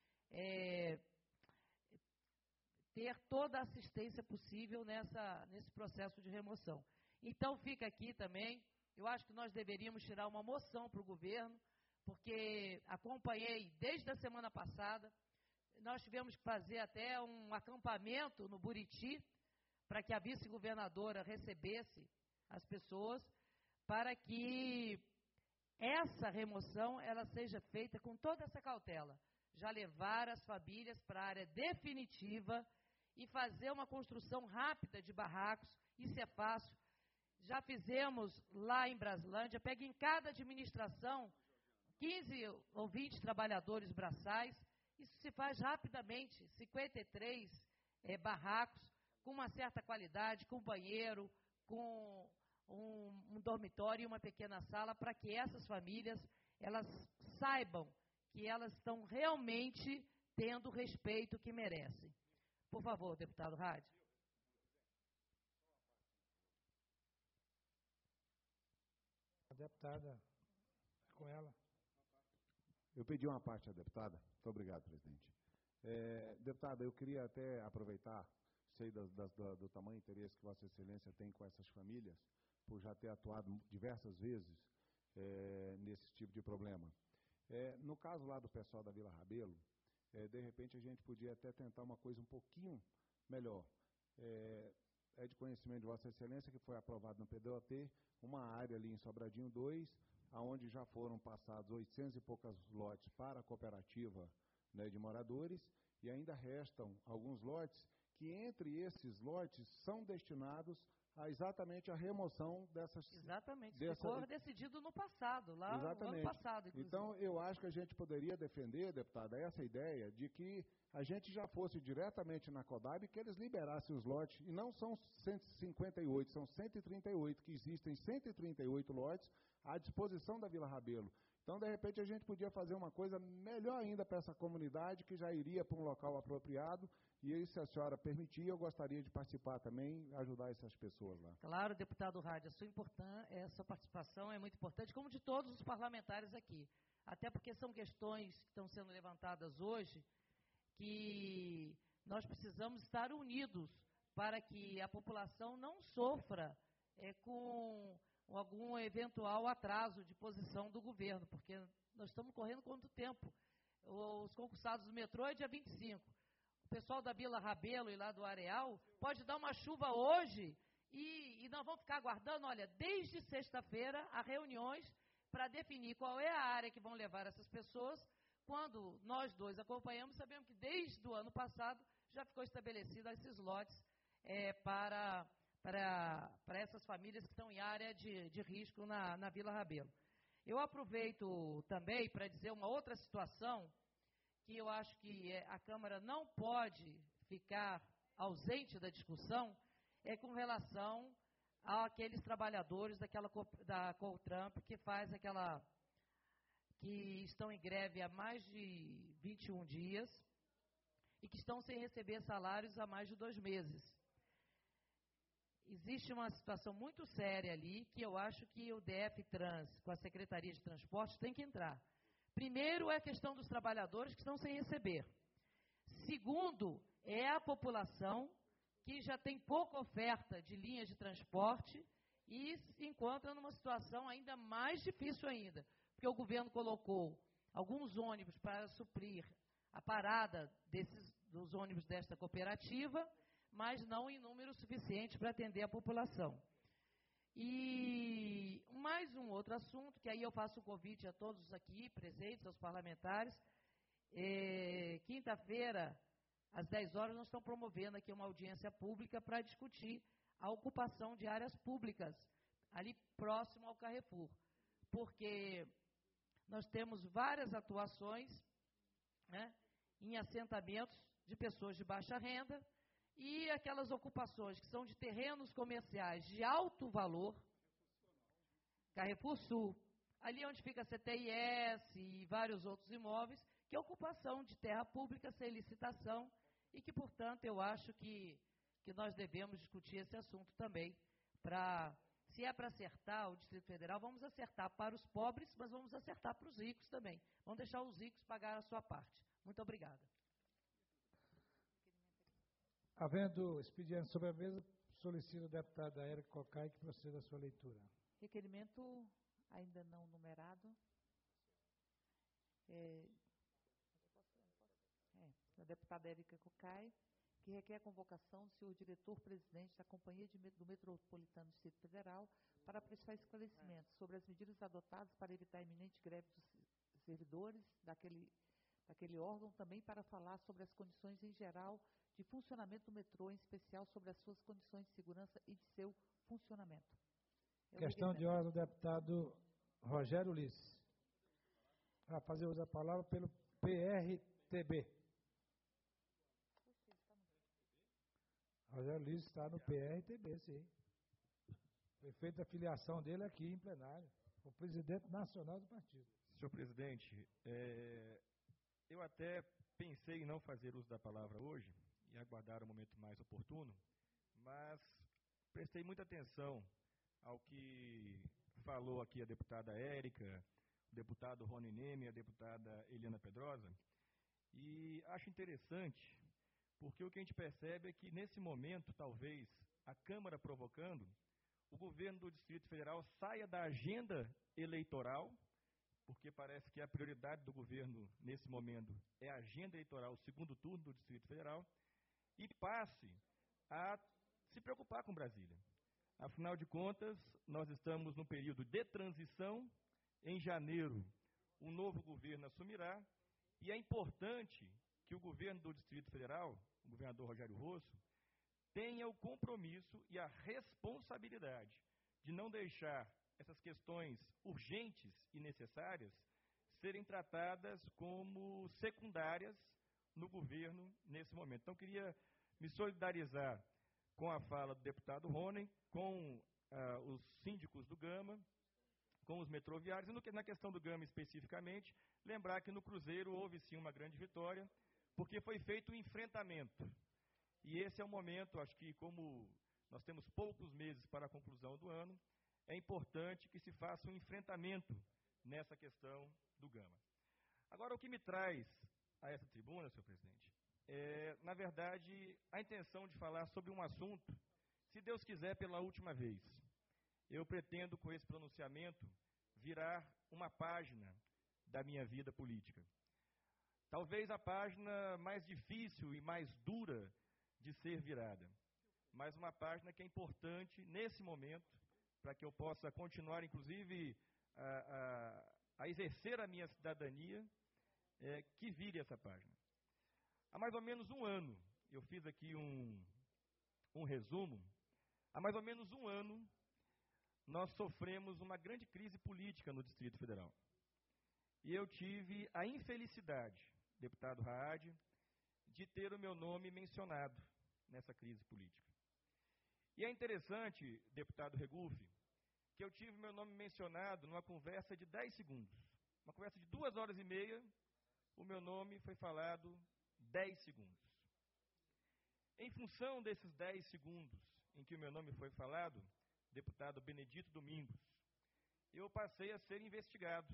ter toda a assistência possível nesse processo de remoção. Então, fica aqui também, eu acho que nós deveríamos tirar uma moção para o governo, porque acompanhei desde a semana passada, nós tivemos que fazer até um acampamento no Buriti, para que a vice-governadora recebesse as pessoas, para que essa remoção ela seja feita com toda essa cautela. Já levar as famílias para a área definitiva e fazer uma construção rápida de barracos, isso é fácil. Já fizemos lá em Braslândia, pega em cada administração 15 ou 20 trabalhadores braçais, isso se faz rapidamente, 53 barracos, com uma certa qualidade, com banheiro, com um dormitório e uma pequena sala, para que essas famílias, elas saibam que elas estão realmente tendo o respeito que merecem. Por favor, deputado Rádio. A deputada, com ela. Eu pedi uma parte à deputada. Muito obrigado, presidente. Deputada, eu queria até aproveitar, sei do tamanho e interesse que Vossa Excelência tem com essas famílias, por já ter atuado diversas vezes nesse tipo de problema. No caso lá do pessoal da Vila Rabelo, de repente a gente podia até tentar uma coisa um pouquinho melhor. É de conhecimento de Vossa Excelência que foi aprovado no PDOT uma área ali em Sobradinho 2, aonde já foram passados 800 e poucas lotes para a cooperativa, né, de moradores, e ainda restam alguns lotes que, entre esses lotes, são destinados a exatamente a remoção dessas... Exatamente, ficou decidido no passado, lá no ano passado, inclusive. Então, eu acho que a gente poderia defender, deputada, essa ideia de que a gente já fosse diretamente na CODAB e que eles liberassem os lotes, e não são 158, são 138, que existem 138 lotes à disposição da Vila Rabelo. Então, de repente, a gente podia fazer uma coisa melhor ainda para essa comunidade, que já iria para um local apropriado, e aí, se a senhora permitir, eu gostaria de participar também, ajudar essas pessoas lá. Claro, deputado Rádio, a sua participação é muito importante, como de todos os parlamentares aqui. Até porque são questões que estão sendo levantadas hoje, que nós precisamos estar unidos para que a população não sofra com algum eventual atraso de posição do governo, porque nós estamos correndo quanto tempo? Os concursados do metrô é dia 25. O pessoal da Vila Rabelo e lá do Areal pode dar uma chuva hoje e nós vamos ficar aguardando, olha, desde sexta-feira, há reuniões para definir qual é a área que vão levar essas pessoas. Quando nós dois acompanhamos, sabemos que desde o ano passado já ficou estabelecido esses lotes para essas famílias que estão em área de risco na Vila Rabelo. Eu aproveito também para dizer uma outra situação que eu acho que a Câmara não pode ficar ausente da discussão, com relação àqueles trabalhadores da Coltramp que estão em greve há mais de 21 dias e que estão sem receber salários há mais de 2 meses. existe uma situação muito séria ali, que eu acho que o DF-Trans, com a Secretaria de Transportes, tem que entrar. Primeiro é a questão dos trabalhadores que estão sem receber. Segundo, é a população que já tem pouca oferta de linhas de transporte e se encontra numa situação ainda mais difícil ainda, porque o governo colocou alguns ônibus para suprir a parada dos ônibus desta cooperativa, mas não em número suficiente para atender a população. E mais um outro assunto, que aí eu faço um convite a todos aqui presentes, aos parlamentares. Quinta-feira, às 10 horas, nós estamos promovendo aqui uma audiência pública para discutir a ocupação de áreas públicas, ali próximo ao Carrefour, porque nós temos várias atuações, né, em assentamentos de pessoas de baixa renda e aquelas ocupações que são de terrenos comerciais de alto valor, Carrefour Sul, ali onde fica a CTIS e vários outros imóveis, que é ocupação de terra pública sem licitação e que, portanto, eu acho que nós devemos discutir esse assunto também. Se é para acertar o Distrito Federal, vamos acertar para os pobres, mas vamos acertar para os ricos também. Vamos deixar os ricos pagar a sua parte. Muito obrigada. Havendo expediente sobre a mesa, solicito a deputada Érica Cocai que proceda a sua leitura. Requerimento ainda não numerado. Da deputada Érica Cocai, que requer a convocação do senhor diretor-presidente da Companhia do Metropolitano do Distrito Federal para prestar esclarecimentos sobre as medidas adotadas para evitar a iminente greve dos servidores daquele órgão, também para falar sobre as condições em geral de funcionamento do metrô, em especial sobre as suas condições de segurança e de seu funcionamento. Questão de ordem do deputado Rogério Ulisses. A fazer uso da palavra pelo PRTB. Rogério Ulisses está no PRTB, sim. Foi feita a filiação dele aqui em plenário. O presidente nacional do partido. Senhor presidente, eu até pensei em não fazer uso da palavra hoje e aguardar o momento mais oportuno, mas prestei muita atenção ao que falou aqui a deputada Érica, o deputado Rony Neme e a deputada Eliana Pedrosa, e acho interessante, porque o que a gente percebe é que, nesse momento, talvez, a Câmara provocando, o governo do Distrito Federal saia da agenda eleitoral, porque parece que a prioridade do governo, nesse momento, é a agenda eleitoral, o segundo turno do Distrito Federal, e passe a se preocupar com Brasília. Afinal de contas, nós estamos num período de transição. Em janeiro, um novo governo assumirá, e é importante que o governo do Distrito Federal, o governador Rogério Rosso, tenha o compromisso e a responsabilidade de não deixar essas questões urgentes e necessárias serem tratadas como secundárias no governo nesse momento. Então, queria me solidarizar com a fala do deputado Rony, com os síndicos do Gama, com os metroviários, e na questão do Gama especificamente, lembrar que no Cruzeiro houve sim uma grande vitória, porque foi feito um enfrentamento. E esse é o momento, acho que como nós temos poucos meses para a conclusão do ano, é importante que se faça um enfrentamento nessa questão do Gama. Agora, o que me traz a essa tribuna, senhor presidente, é, na verdade, a intenção de falar sobre um assunto, se Deus quiser, pela última vez. Eu pretendo, com esse pronunciamento, virar uma página da minha vida política. Talvez a página mais difícil e mais dura de ser virada, mas uma página que é importante nesse momento, para que eu possa continuar, inclusive, a exercer a minha cidadania, que vire essa página. Há mais ou menos um ano, eu fiz aqui um resumo, há mais ou menos um ano, nós sofremos uma grande crise política no Distrito Federal. E eu tive a infelicidade, deputado Raad, de ter o meu nome mencionado nessa crise política. E é interessante, deputado Regufe, que eu tive meu nome mencionado numa conversa de 10 segundos. Uma conversa de 2 horas e meia, o meu nome foi falado 10 segundos. Em função desses 10 segundos, em que o meu nome foi falado, deputado Benedito Domingos, eu passei a ser investigado.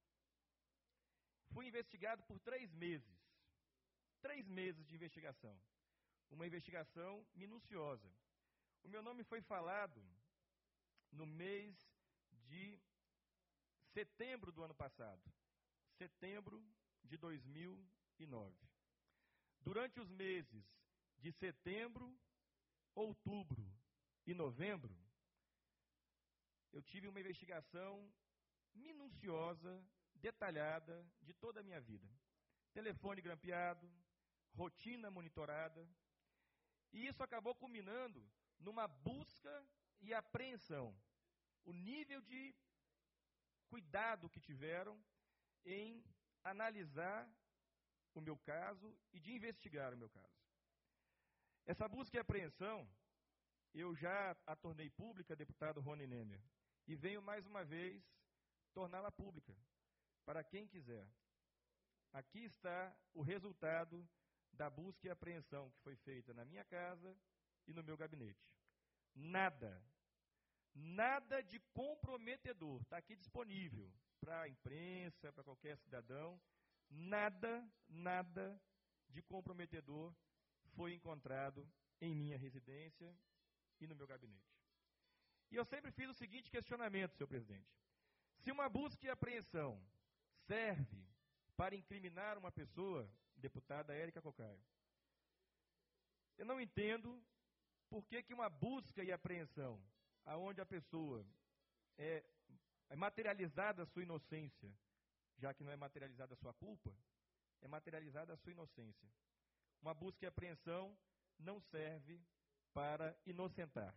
Fui investigado por 3 meses. 3 meses de investigação. Uma investigação minuciosa. O meu nome foi falado no mês de setembro do ano passado. Setembro de 2009. Durante os meses de setembro, outubro e novembro, eu tive uma investigação minuciosa, detalhada, de toda a minha vida. Telefone grampeado, rotina monitorada, e isso acabou culminando numa busca e apreensão. O nível de cuidado que tiveram em analisar o meu caso e de investigar o meu caso. Essa busca e apreensão, eu já a tornei pública, deputado Rony Nemer, e venho mais uma vez torná-la pública, para quem quiser. Aqui está o resultado da busca e apreensão que foi feita na minha casa e no meu gabinete. Nada de comprometedor, está aqui disponível para a imprensa, para qualquer cidadão, nada de comprometedor foi encontrado em minha residência e no meu gabinete. E eu sempre fiz o seguinte questionamento, senhor presidente. Se uma busca e apreensão serve para incriminar uma pessoa, deputada Érica Cocai, eu não entendo por que uma busca e apreensão, aonde a pessoa é materializada a sua inocência, já que não é materializada a sua culpa, é materializada a sua inocência. Uma busca e apreensão não serve para inocentar.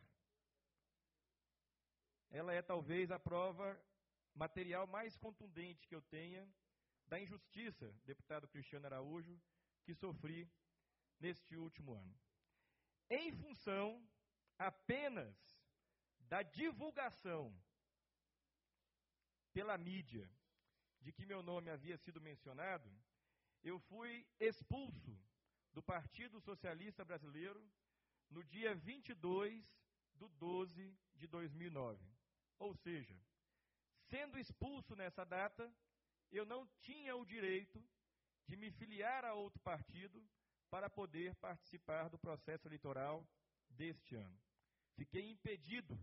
Ela é talvez a prova material mais contundente que eu tenha da injustiça, deputado Cristiano Araújo, que sofri neste último ano. Em função apenas da divulgação pela mídia de que meu nome havia sido mencionado, eu fui expulso do Partido Socialista Brasileiro no dia 22/12/2009. Ou seja, sendo expulso nessa data, eu não tinha o direito de me filiar a outro partido para poder participar do processo eleitoral deste ano. Fiquei impedido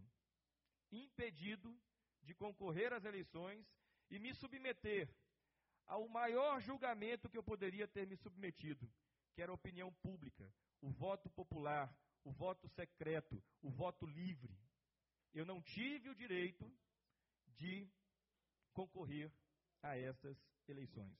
de concorrer às eleições e me submeter ao maior julgamento que eu poderia ter me submetido, que era a opinião pública, o voto popular, o voto secreto, o voto livre. Eu não tive o direito de concorrer a essas eleições.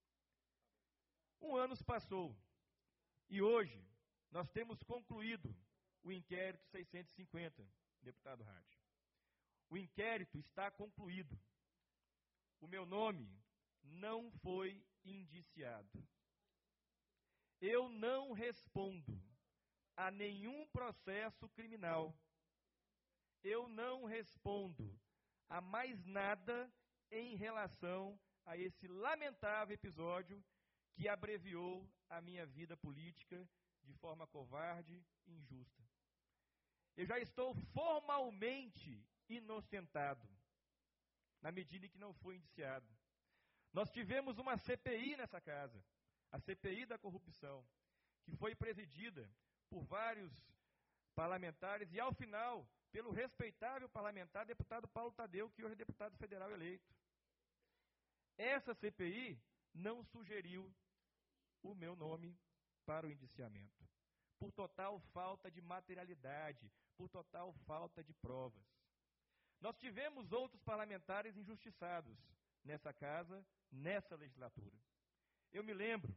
Um ano se passou e hoje nós temos concluído o inquérito 650, deputado Rádio. O inquérito está concluído. O meu nome não foi indiciado. Eu não respondo a nenhum processo criminal. Eu não respondo a mais nada em relação a esse lamentável episódio que abreviou a minha vida política de forma covarde e injusta. Eu já estou formalmente inocentado, na medida em que não fui indiciado. Nós tivemos uma CPI nessa casa, a CPI da corrupção, que foi presidida por vários parlamentares e, ao final, pelo respeitável parlamentar deputado Paulo Tadeu, que hoje é deputado federal eleito. Essa CPI não sugeriu o meu nome para o indiciamento, por total falta de materialidade, por total falta de provas. Nós tivemos outros parlamentares injustiçados nessa casa, nessa legislatura. Eu me lembro,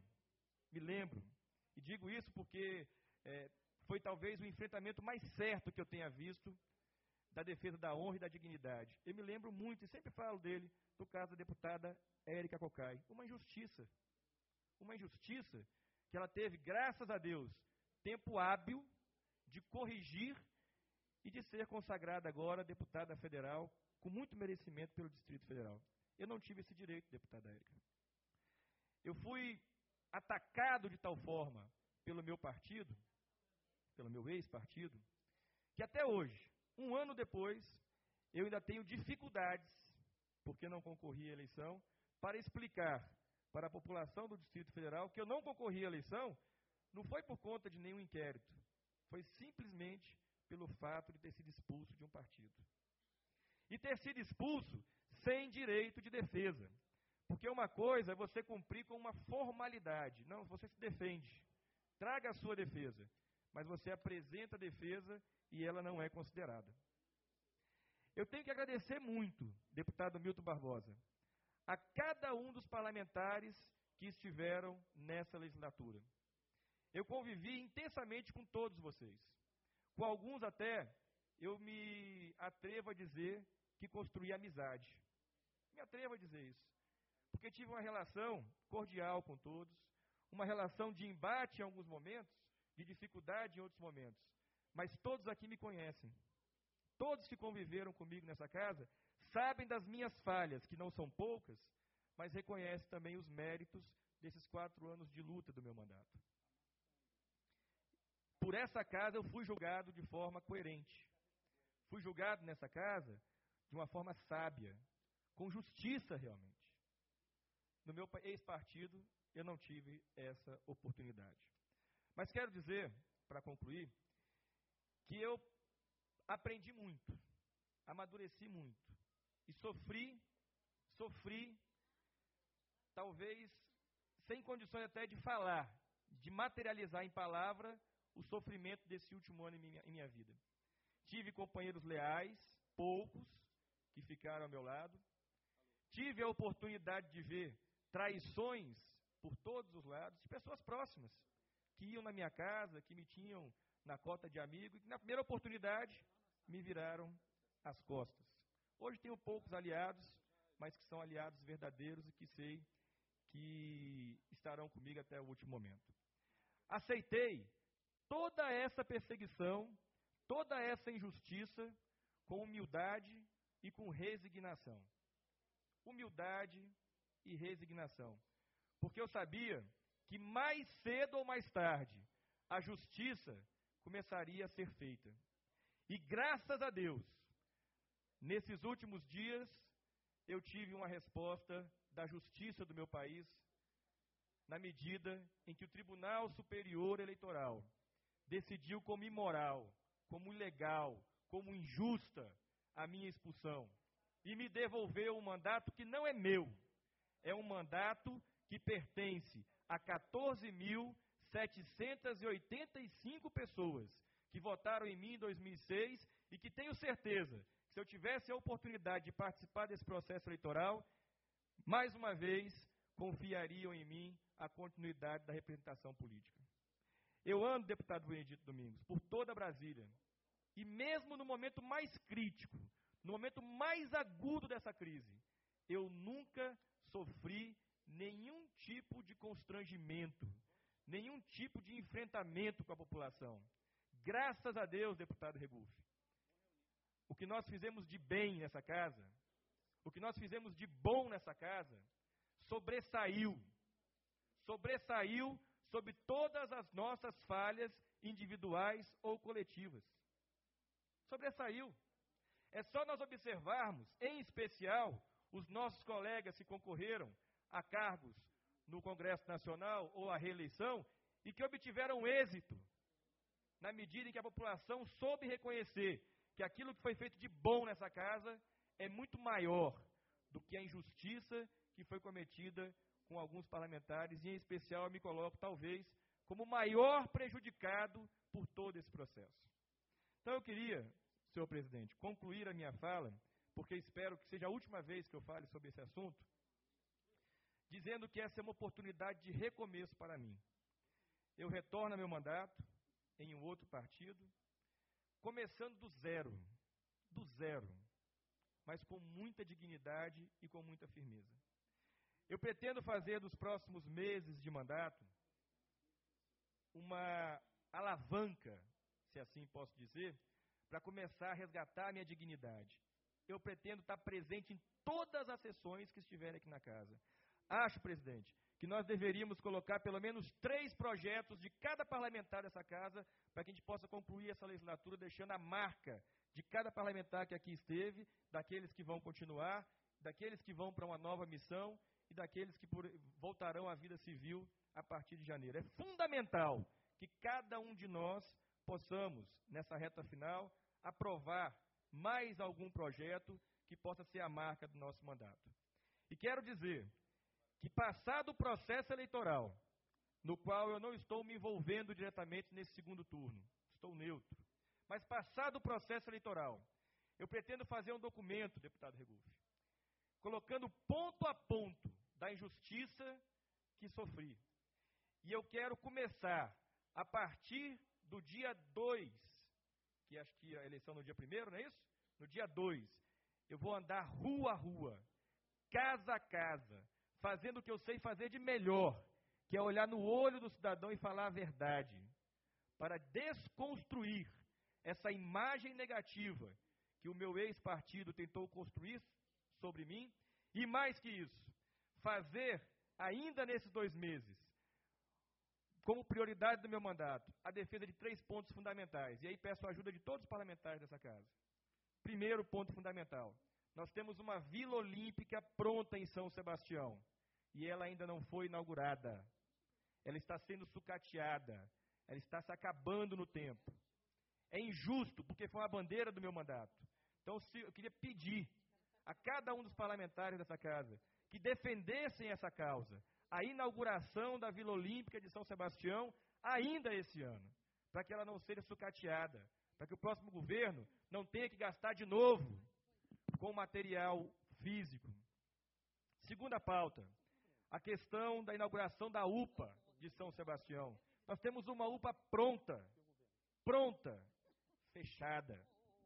e digo isso porque foi talvez o enfrentamento mais certo que eu tenha visto da defesa da honra e da dignidade. Eu me lembro muito, e sempre falo dele, do caso da deputada Érica Cocai. Uma injustiça que ela teve, graças a Deus, tempo hábil de corrigir e de ser consagrada agora deputada federal, com muito merecimento pelo Distrito Federal. Eu não tive esse direito, deputada Érica. Eu fui atacado de tal forma pelo meu partido, pelo meu ex-partido, que até hoje, um ano depois, eu ainda tenho dificuldades, porque não concorri à eleição, para explicar para a população do Distrito Federal que eu não concorri à eleição, não foi por conta de nenhum inquérito, foi simplesmente pelo fato de ter sido expulso de um partido. E ter sido expulso sem direito de defesa. Porque uma coisa é você cumprir com uma formalidade. Não, você se defende. Traga a sua defesa. Mas você apresenta a defesa e ela não é considerada. Eu tenho que agradecer muito, deputado Milton Barbosa, a cada um dos parlamentares que estiveram nessa legislatura. Eu convivi intensamente com todos vocês. Com alguns até, eu me atrevo a dizer que construí amizade. Me atrevo a dizer isso. Porque tive uma relação cordial com todos, uma relação de embate em alguns momentos, de dificuldade em outros momentos. Mas todos aqui me conhecem. Todos que conviveram comigo nessa casa sabem das minhas falhas, que não são poucas, mas reconhecem também os méritos desses 4 anos de luta do meu mandato. Por essa casa eu fui julgado de forma coerente. Fui julgado nessa casa de uma forma sábia, com justiça realmente. No meu ex-partido, eu não tive essa oportunidade. Mas quero dizer, para concluir, que eu aprendi muito, amadureci muito, e sofri, talvez sem condições até de falar, de materializar em palavra o sofrimento desse último ano em minha vida. Tive companheiros leais, poucos, que ficaram ao meu lado. Tive a oportunidade de ver traições por todos os lados, de pessoas próximas, que iam na minha casa, que me tinham na cota de amigo, e que na primeira oportunidade me viraram as costas. Hoje tenho poucos aliados, mas que são aliados verdadeiros e que sei que estarão comigo até o último momento. Aceitei toda essa perseguição, toda essa injustiça, com humildade e com resignação. Humildade e resignação. Porque eu sabia que mais cedo ou mais tarde, a justiça começaria a ser feita. E graças a Deus, nesses últimos dias, eu tive uma resposta da justiça do meu país, na medida em que o Tribunal Superior Eleitoral decidiu como imoral, como ilegal, como injusta a minha expulsão. E me devolveu um mandato que não é meu. É um mandato que pertence a 14.785 pessoas que votaram em mim em 2006 e que tenho certeza que se eu tivesse a oportunidade de participar desse processo eleitoral, mais uma vez confiariam em mim a continuidade da representação política. Eu ando, deputado Benedito Domingos, por toda Brasília, e mesmo no momento mais crítico, no momento mais agudo dessa crise, eu nunca sofri nenhum tipo de constrangimento, nenhum tipo de enfrentamento com a população. Graças a Deus, deputado Regufe. O que nós fizemos de bem nessa casa, o que nós fizemos de bom nessa casa, sobressaiu sobre todas as nossas falhas individuais ou coletivas. Sobressaiu. É só nós observarmos, em especial, os nossos colegas que concorreram a cargos no Congresso Nacional ou à reeleição e que obtiveram êxito, na medida em que a população soube reconhecer que aquilo que foi feito de bom nessa casa é muito maior do que a injustiça que foi cometida com alguns parlamentares, e em especial eu me coloco, talvez, como o maior prejudicado por todo esse processo. Então eu queria, senhor presidente, concluir a minha fala, porque espero que seja a última vez que eu fale sobre esse assunto, dizendo que essa é uma oportunidade de recomeço para mim. Eu retorno ao meu mandato em um outro partido, começando do zero, mas com muita dignidade e com muita firmeza. Eu pretendo fazer dos próximos meses de mandato uma alavanca, se assim posso dizer, para começar a resgatar a minha dignidade. Eu pretendo estar presente em todas as sessões que estiverem aqui na casa. Acho, presidente, que nós deveríamos colocar pelo menos 3 projetos de cada parlamentar dessa casa, para que a gente possa concluir essa legislatura, deixando a marca de cada parlamentar que aqui esteve, daqueles que vão continuar, daqueles que vão para uma nova missão e daqueles que voltarão à vida civil a partir de janeiro. É fundamental que cada um de nós possamos, nessa reta final, aprovar mais algum projeto que possa ser a marca do nosso mandato. E quero dizer que, passado o processo eleitoral, no qual eu não estou me envolvendo diretamente nesse segundo turno, estou neutro, mas passado o processo eleitoral, eu pretendo fazer um documento, deputado Regufe, colocando ponto a ponto da injustiça que sofri. E eu quero começar, a partir do dia 2, que acho que a eleição no dia 1º, não é isso? No dia 2, eu vou andar rua a rua, casa a casa, fazendo o que eu sei fazer de melhor, que é olhar no olho do cidadão e falar a verdade, para desconstruir essa imagem negativa que o meu ex-partido tentou construir sobre mim, e mais que isso, fazer, ainda nesses 2 meses, como prioridade do meu mandato, a defesa de 3 pontos fundamentais. E aí peço a ajuda de todos os parlamentares dessa casa. Primeiro ponto fundamental. Nós temos uma Vila Olímpica pronta em São Sebastião. E ela ainda não foi inaugurada. Ela está sendo sucateada. Ela está se acabando no tempo. É injusto, porque foi uma bandeira do meu mandato. Então, eu queria pedir a cada um dos parlamentares dessa casa que defendessem essa causa, a inauguração da Vila Olímpica de São Sebastião, ainda esse ano, para que ela não seja sucateada, para que o próximo governo não tenha que gastar de novo com material físico. Segunda pauta, a questão da inauguração da UPA de São Sebastião. Nós temos uma UPA pronta, fechada.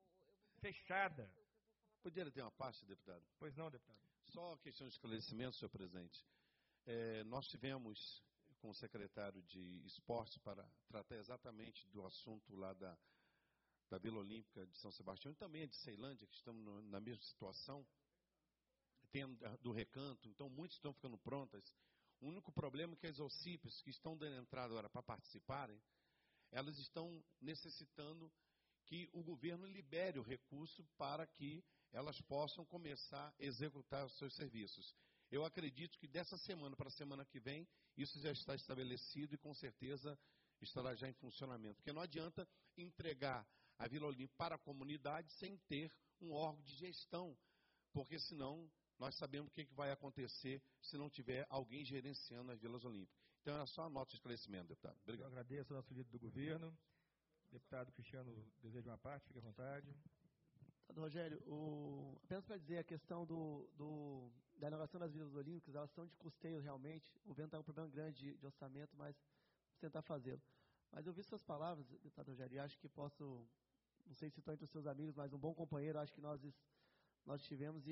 Poderia ter uma parte, deputado? Pois não, deputado. Só questão de esclarecimento, senhor presidente. Nós tivemos com o secretário de Esportes para tratar exatamente do assunto lá da Vila Olímpica de São Sebastião e também de Ceilândia, que estamos na mesma situação. Tem do Recanto, então muitas estão ficando prontas. O único problema é que as OCIPs, que estão dando entrada agora para participarem, elas estão necessitando que o governo libere o recurso para que elas possam começar a executar os seus serviços. Eu acredito que dessa semana para a semana que vem, isso já está estabelecido e com certeza estará já em funcionamento. Porque não adianta entregar a Vila Olímpica para a comunidade sem ter um órgão de gestão, porque senão nós sabemos o que vai acontecer se não tiver alguém gerenciando as Vilas Olímpicas. Então, era só a nota de esclarecimento, deputado. Obrigado. Eu agradeço ao nosso líder do governo. Deputado Cristiano, deseja uma parte? Fique à vontade. Deputado Rogério, apenas para dizer, a questão da inauguração das Vilas Olímpicas, elas são de custeio realmente. O governo está com um problema grande de orçamento, mas vamos tentar fazê-lo. Mas eu vi suas palavras, deputado Rogério, e acho que posso, não sei se estou entre os seus amigos, mas um bom companheiro, acho que nós tivemos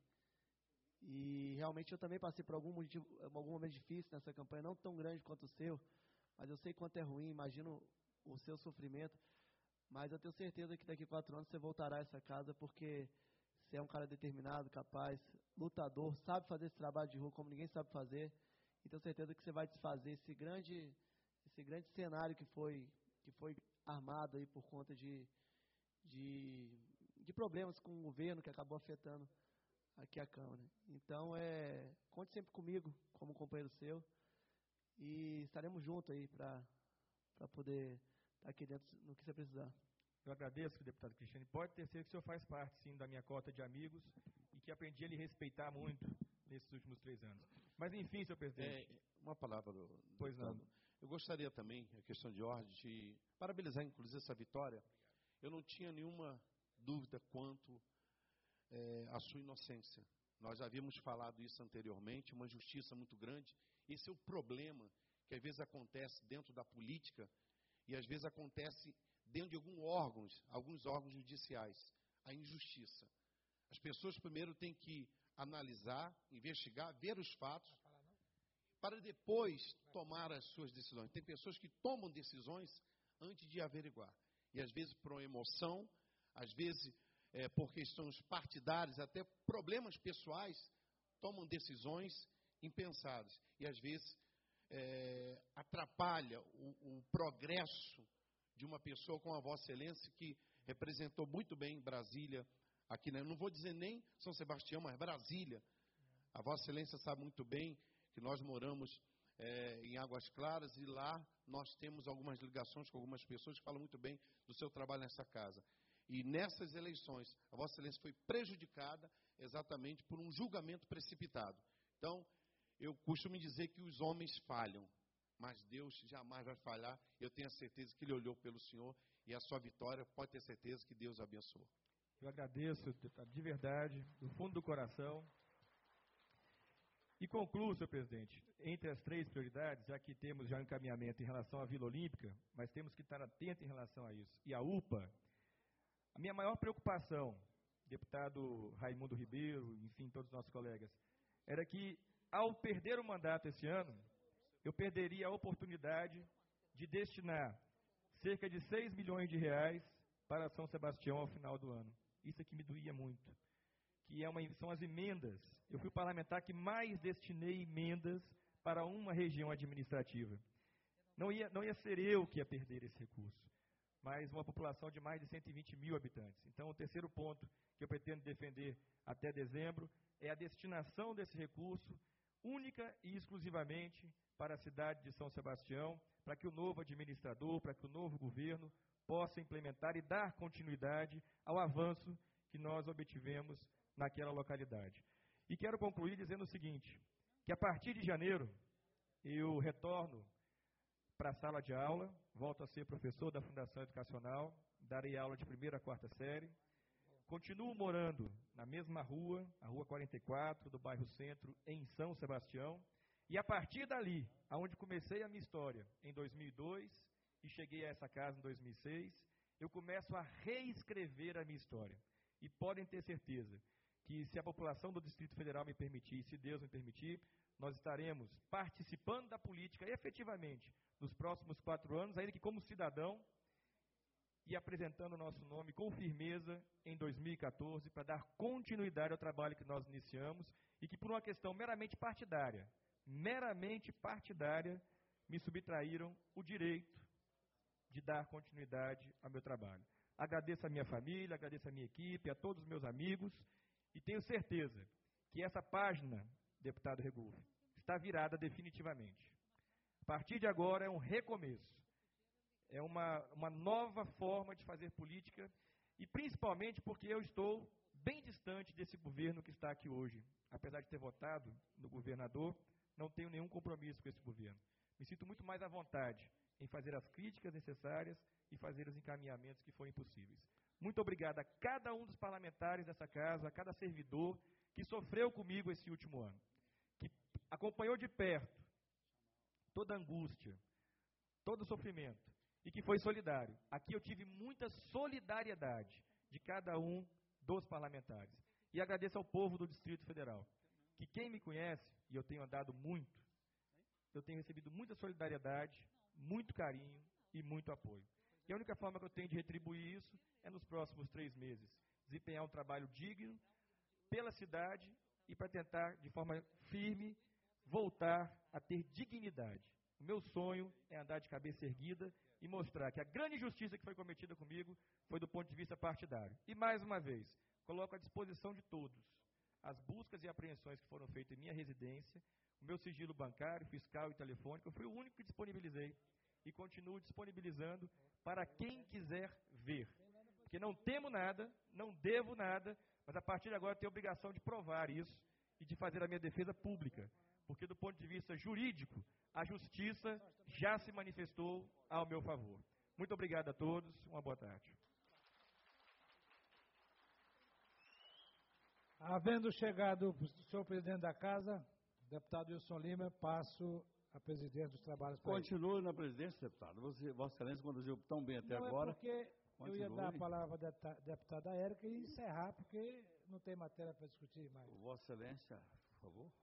e realmente eu também passei por algum momento difícil nessa campanha, não tão grande quanto o seu, mas eu sei quanto é ruim, imagino o seu sofrimento, mas eu tenho certeza que daqui a 4 anos você voltará a essa casa, porque você é um cara determinado, capaz, lutador, sabe fazer esse trabalho de rua como ninguém sabe fazer, e tenho certeza que você vai desfazer esse grande cenário que foi armado aí por conta de problemas com o governo que acabou afetando aqui a Câmara. Então, conte sempre comigo, como companheiro seu, e estaremos juntos aí para poder estar aqui dentro no que você precisar. Eu agradeço, deputado Cristiano. Pode ter certeza que o senhor faz parte, sim, da minha cota de amigos e que aprendi a lhe respeitar muito nesses últimos 3 anos. Mas, enfim, senhor presidente. Uma palavra Pois não. Eu gostaria também, a questão de ordem, de parabenizar, inclusive, essa vitória. Eu não tinha nenhuma dúvida quanto à sua inocência. Nós já havíamos falado isso anteriormente, uma justiça muito grande. Esse é o problema que às vezes acontece dentro da política e às vezes acontece dentro de alguns órgãos judiciais, a injustiça. As pessoas primeiro têm que analisar, investigar, ver os fatos, para depois tomar as suas decisões. Tem pessoas que tomam decisões antes de averiguar. E às vezes por emoção, às vezes por questões partidárias, até problemas pessoais, tomam decisões impensadas. E, às vezes, atrapalha o progresso de uma pessoa como a Vossa Excelência, que representou muito bem Brasília, aqui, né? Não vou dizer nem São Sebastião, mas Brasília. A Vossa Excelência sabe muito bem que nós moramos em Águas Claras, e lá nós temos algumas ligações com algumas pessoas que falam muito bem do seu trabalho nessa casa. E nessas eleições, a Vossa Excelência foi prejudicada exatamente por um julgamento precipitado. Então, eu costumo dizer que os homens falham, mas Deus jamais vai falhar. Eu tenho a certeza que Ele olhou pelo Senhor, e a sua vitória, pode ter certeza que Deus abençoou. Eu agradeço, deputado, de verdade, do fundo do coração. E concluo, senhor presidente, entre as 3 prioridades, já que temos já um encaminhamento em relação à Vila Olímpica, mas temos que estar atentos em relação a isso. E a UPA, a minha maior preocupação, deputado Raimundo Ribeiro, enfim, todos os nossos colegas, era que, ao perder o mandato esse ano, eu perderia a oportunidade de destinar cerca de 6 milhões de reais para São Sebastião ao final do ano. Isso é que me doía muito, que são as emendas. Eu fui o parlamentar que mais destinei emendas para uma região administrativa. Não ia ser eu que ia perder esse recurso, mas uma população de mais de 120 mil habitantes. Então, o terceiro ponto que eu pretendo defender até dezembro é a destinação desse recurso única e exclusivamente para a cidade de São Sebastião, para que o novo administrador, para que o novo governo possa implementar e dar continuidade ao avanço que nós obtivemos naquela localidade. E quero concluir dizendo o seguinte, que a partir de janeiro eu retorno para a sala de aula, volto a ser professor da Fundação Educacional, darei aula de 1ª a 4ª série, continuo morando na mesma rua, a Rua 44, do bairro Centro, em São Sebastião, e a partir dali, aonde comecei a minha história em 2002 e cheguei a essa casa em 2006, eu começo a reescrever a minha história. E podem ter certeza que, se a população do Distrito Federal me permitir, se Deus me permitir, nós estaremos participando da política efetivamente nos próximos 4 anos, ainda que como cidadão, e apresentando o nosso nome com firmeza em 2014 para dar continuidade ao trabalho que nós iniciamos e que, por uma questão meramente partidária, me subtraíram o direito de dar continuidade ao meu trabalho. Agradeço a minha família, agradeço a minha equipe, a todos os meus amigos, e tenho certeza que essa página, deputado Regulfo, está virada definitivamente. A partir de agora é um recomeço, é uma nova forma de fazer política, e principalmente porque eu estou bem distante desse governo que está aqui hoje. Apesar de ter votado no governador, não tenho nenhum compromisso com esse governo. Me sinto muito mais à vontade em fazer as críticas necessárias e fazer os encaminhamentos que forem possíveis. Muito obrigado a cada um dos parlamentares dessa casa, a cada servidor que sofreu comigo esse último ano, que acompanhou de perto toda a angústia, todo o sofrimento, e que foi solidário. Aqui eu tive muita solidariedade de cada um dos parlamentares. E agradeço ao povo do Distrito Federal, que quem me conhece, e eu tenho andado muito, eu tenho recebido muita solidariedade, muito carinho e muito apoio. E a única forma que eu tenho de retribuir isso é nos próximos 3 meses, desempenhar um trabalho digno pela cidade e para tentar, de forma firme, voltar a ter dignidade. O meu sonho é andar de cabeça erguida e mostrar que a grande injustiça que foi cometida comigo foi do ponto de vista partidário. E, mais uma vez, coloco à disposição de todos as buscas e apreensões que foram feitas em minha residência, o meu sigilo bancário, fiscal e telefônico. Eu fui o único que disponibilizei e continuo disponibilizando para quem quiser ver. Porque não temo nada, não devo nada, mas a partir de agora tenho a obrigação de provar isso e de fazer a minha defesa pública. Porque do ponto de vista jurídico, a justiça já se manifestou ao meu favor. Muito obrigado a todos, uma boa tarde. Havendo chegado o senhor presidente da casa, deputado Wilson Lima, passo a presidência dos trabalhos para ele. Continue na presidência, deputado. Vossa Excelência conduziu tão bem até agora. É porque eu ia dar a palavra à deputada Érica e encerrar, porque não tem matéria para discutir mais. Vossa Excelência, por favor.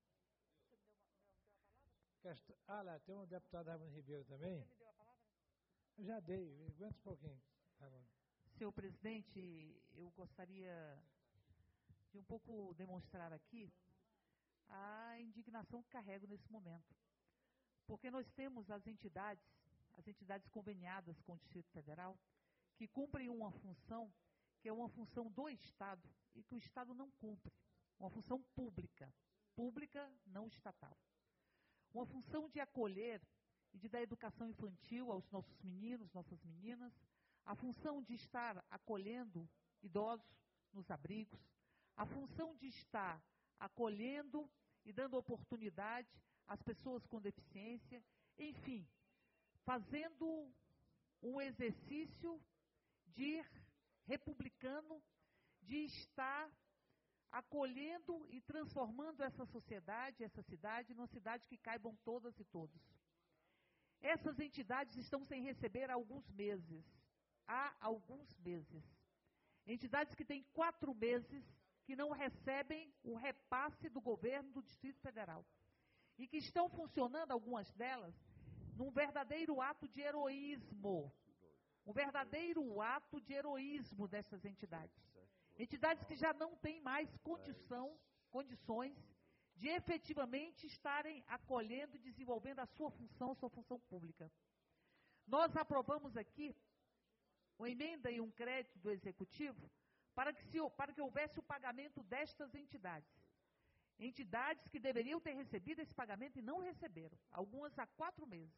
Lá, tem um deputado Raimundo Ribeiro também. Você me deu a palavra? Eu já dei, aguenta um pouquinho. Senhor presidente, eu gostaria de um pouco demonstrar aqui a indignação que carrego nesse momento. Porque nós temos as entidades conveniadas com o Distrito Federal, que cumprem uma função, que é uma função do Estado, e que o Estado não cumpre. Uma função pública, não estatal. Uma função de acolher e de dar educação infantil aos nossos meninos, nossas meninas, a função de estar acolhendo idosos nos abrigos, a função de estar acolhendo e dando oportunidade às pessoas com deficiência, enfim, fazendo um exercício de republicano, de estar acolhendo e transformando essa sociedade, essa cidade, numa cidade que caibam todas e todos. Essas entidades estão sem receber há alguns meses. Entidades que têm 4 meses que não recebem o repasse do governo do Distrito Federal. E que estão funcionando, algumas delas, num verdadeiro ato de heroísmo. Um verdadeiro ato de heroísmo dessas entidades. Entidades que já não têm mais condições de efetivamente estarem acolhendo e desenvolvendo a sua função pública. Nós aprovamos aqui uma emenda e um crédito do Executivo para que houvesse o pagamento destas entidades. Entidades que deveriam ter recebido esse pagamento e não receberam, algumas há 4 meses.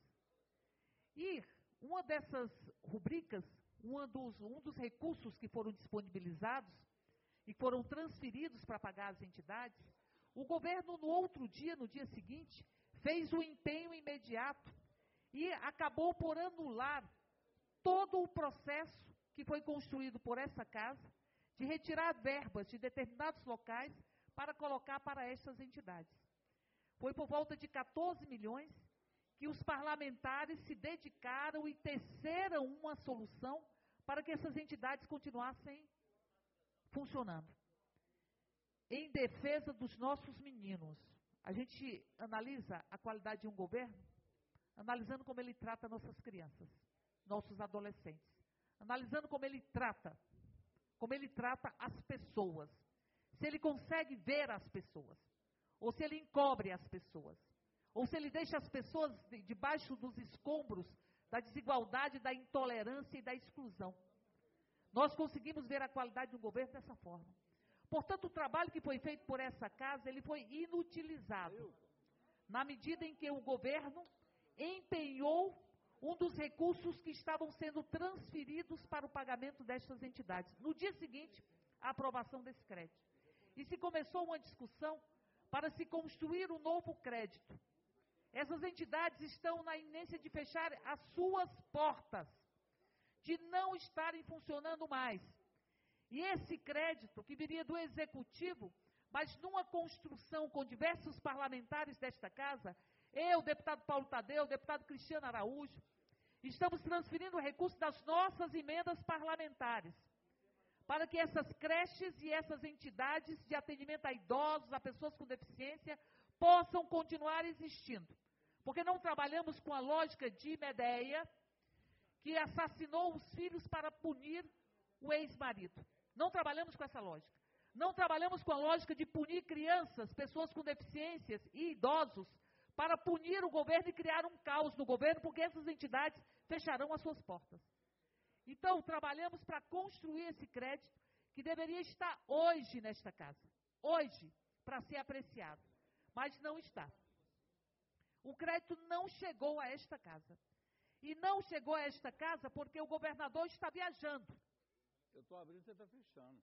E uma dessas rubricas, um dos recursos que foram disponibilizados e foram transferidos para pagar as entidades, o governo no dia seguinte, fez um empenho imediato e acabou por anular todo o processo que foi construído por essa casa de retirar verbas de determinados locais para colocar para estas entidades. Foi por volta de 14 milhões que os parlamentares se dedicaram e teceram uma solução para que essas entidades continuassem funcionando. Em defesa dos nossos meninos, a gente analisa a qualidade de um governo analisando como ele trata nossas crianças, nossos adolescentes, analisando como ele trata as pessoas, se ele consegue ver as pessoas, ou se ele encobre as pessoas, ou se ele deixa as pessoas debaixo dos escombros da desigualdade, da intolerância e da exclusão. Nós conseguimos ver a qualidade do governo dessa forma. Portanto, o trabalho que foi feito por essa casa, ele foi inutilizado, na medida em que o governo empenhou um dos recursos que estavam sendo transferidos para o pagamento destas entidades. No dia seguinte, a aprovação desse crédito. E se começou uma discussão para se construir um novo crédito. Essas entidades estão na iminência de fechar as suas portas, de não estarem funcionando mais. E esse crédito, que viria do Executivo, mas numa construção com diversos parlamentares desta casa, eu, deputado Paulo Tadeu, deputado Cristiano Araújo, estamos transferindo recursos das nossas emendas parlamentares, para que essas creches e essas entidades de atendimento a idosos, a pessoas com deficiência, possam continuar existindo. Porque não trabalhamos com a lógica de Medeia, que assassinou os filhos para punir o ex-marido. Não trabalhamos com essa lógica. Não trabalhamos com a lógica de punir crianças, pessoas com deficiências e idosos, para punir o governo e criar um caos no governo, porque essas entidades fecharão as suas portas. Então, trabalhamos para construir esse crédito, que deveria estar hoje nesta casa. Hoje, para ser apreciado. Mas não está. O crédito não chegou a esta casa. E não chegou a esta casa porque o governador está viajando. Eu estou abrindo, você está fechando.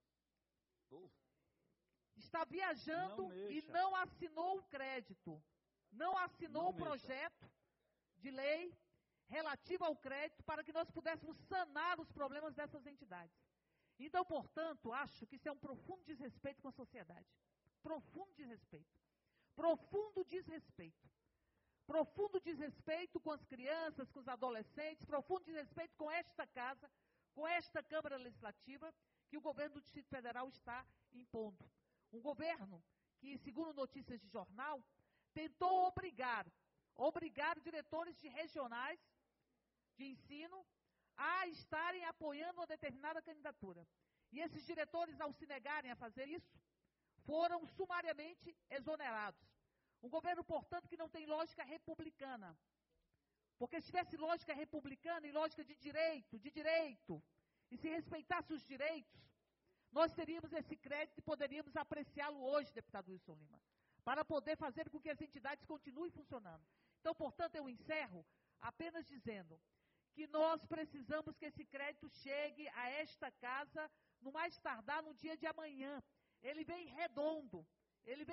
Está viajando e não assinou o crédito. Não assinou o projeto de lei relativo ao crédito para que nós pudéssemos sanar os problemas dessas entidades. Então, portanto, acho que isso é um profundo desrespeito com a sociedade. Profundo desrespeito. Profundo desrespeito. Profundo desrespeito com as crianças, com os adolescentes, profundo desrespeito com esta casa, com esta Câmara Legislativa, que o governo do Distrito Federal está impondo. Um governo que, segundo notícias de jornal, tentou obrigar diretores de regionais de ensino a estarem apoiando uma determinada candidatura. E esses diretores, ao se negarem a fazer isso, foram sumariamente exonerados. Um governo, portanto, que não tem lógica republicana. Porque se tivesse lógica republicana e lógica de direito, e se respeitasse os direitos, nós teríamos esse crédito e poderíamos apreciá-lo hoje, deputado Wilson Lima, para poder fazer com que as entidades continuem funcionando. Então, portanto, eu encerro apenas dizendo que nós precisamos que esse crédito chegue a esta casa no mais tardar no dia de amanhã. Ele vem redondo, ele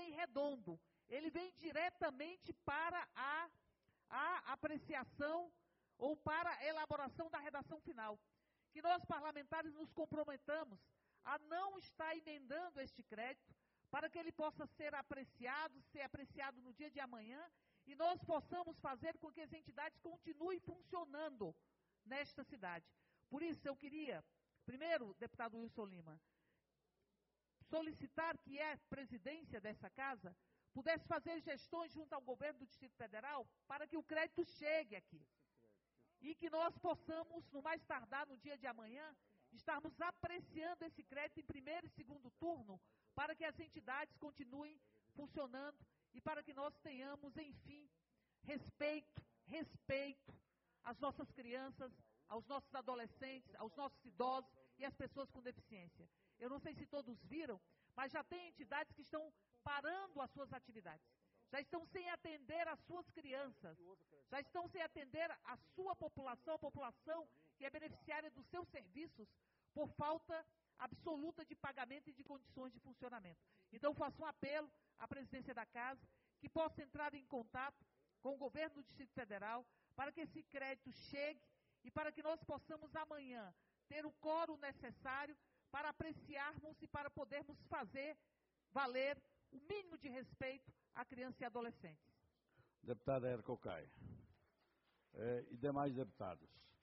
vem diretamente para a apreciação ou para a elaboração da redação final. Que nós, parlamentares, nos comprometamos a não estar emendando este crédito para que ele possa ser apreciado no dia de amanhã e nós possamos fazer com que as entidades continuem funcionando nesta cidade. Por isso, eu queria, primeiro, deputado Wilson Lima, solicitar que a presidência dessa casa pudesse fazer gestões junto ao governo do Distrito Federal para que o crédito chegue aqui. E que nós possamos, no mais tardar no dia de amanhã, estarmos apreciando esse crédito em primeiro e segundo turno para que as entidades continuem funcionando e para que nós tenhamos, enfim, respeito às nossas crianças, aos nossos adolescentes, aos nossos idosos e às pessoas com deficiência. Eu não sei se todos viram, mas já tem entidades que estão parando as suas atividades. Já estão sem atender as suas crianças. Já estão sem atender a sua população, a população que é beneficiária dos seus serviços, por falta absoluta de pagamento e de condições de funcionamento. Então, faço um apelo à presidência da Casa, que possa entrar em contato com o governo do Distrito Federal, para que esse crédito chegue e para que nós possamos amanhã ter o quórum necessário para apreciarmos e para podermos fazer valer o mínimo de respeito à criança e adolescentes. Deputada Érica Cocai e demais deputados,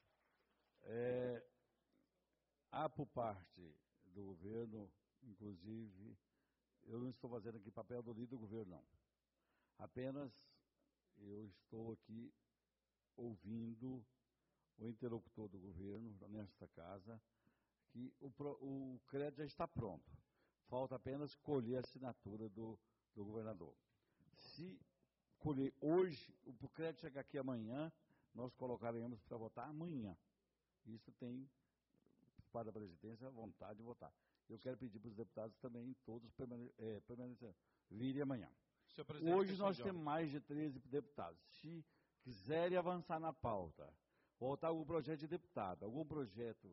há por parte do governo, inclusive, eu não estou fazendo aqui papel do líder do governo, não. Apenas eu estou aqui ouvindo o interlocutor do governo nesta casa, que o crédito já está pronto. Falta apenas colher a assinatura do governador. Se colher hoje, o crédito chegar aqui amanhã, nós colocaremos para votar amanhã. Isso tem, para a presidência, a vontade de votar. Eu quero pedir para os deputados também, todos permanecerem, virem amanhã. Hoje nós temos mais de 13 deputados. Se quiserem avançar na pauta, votar algum projeto de deputado, algum projeto,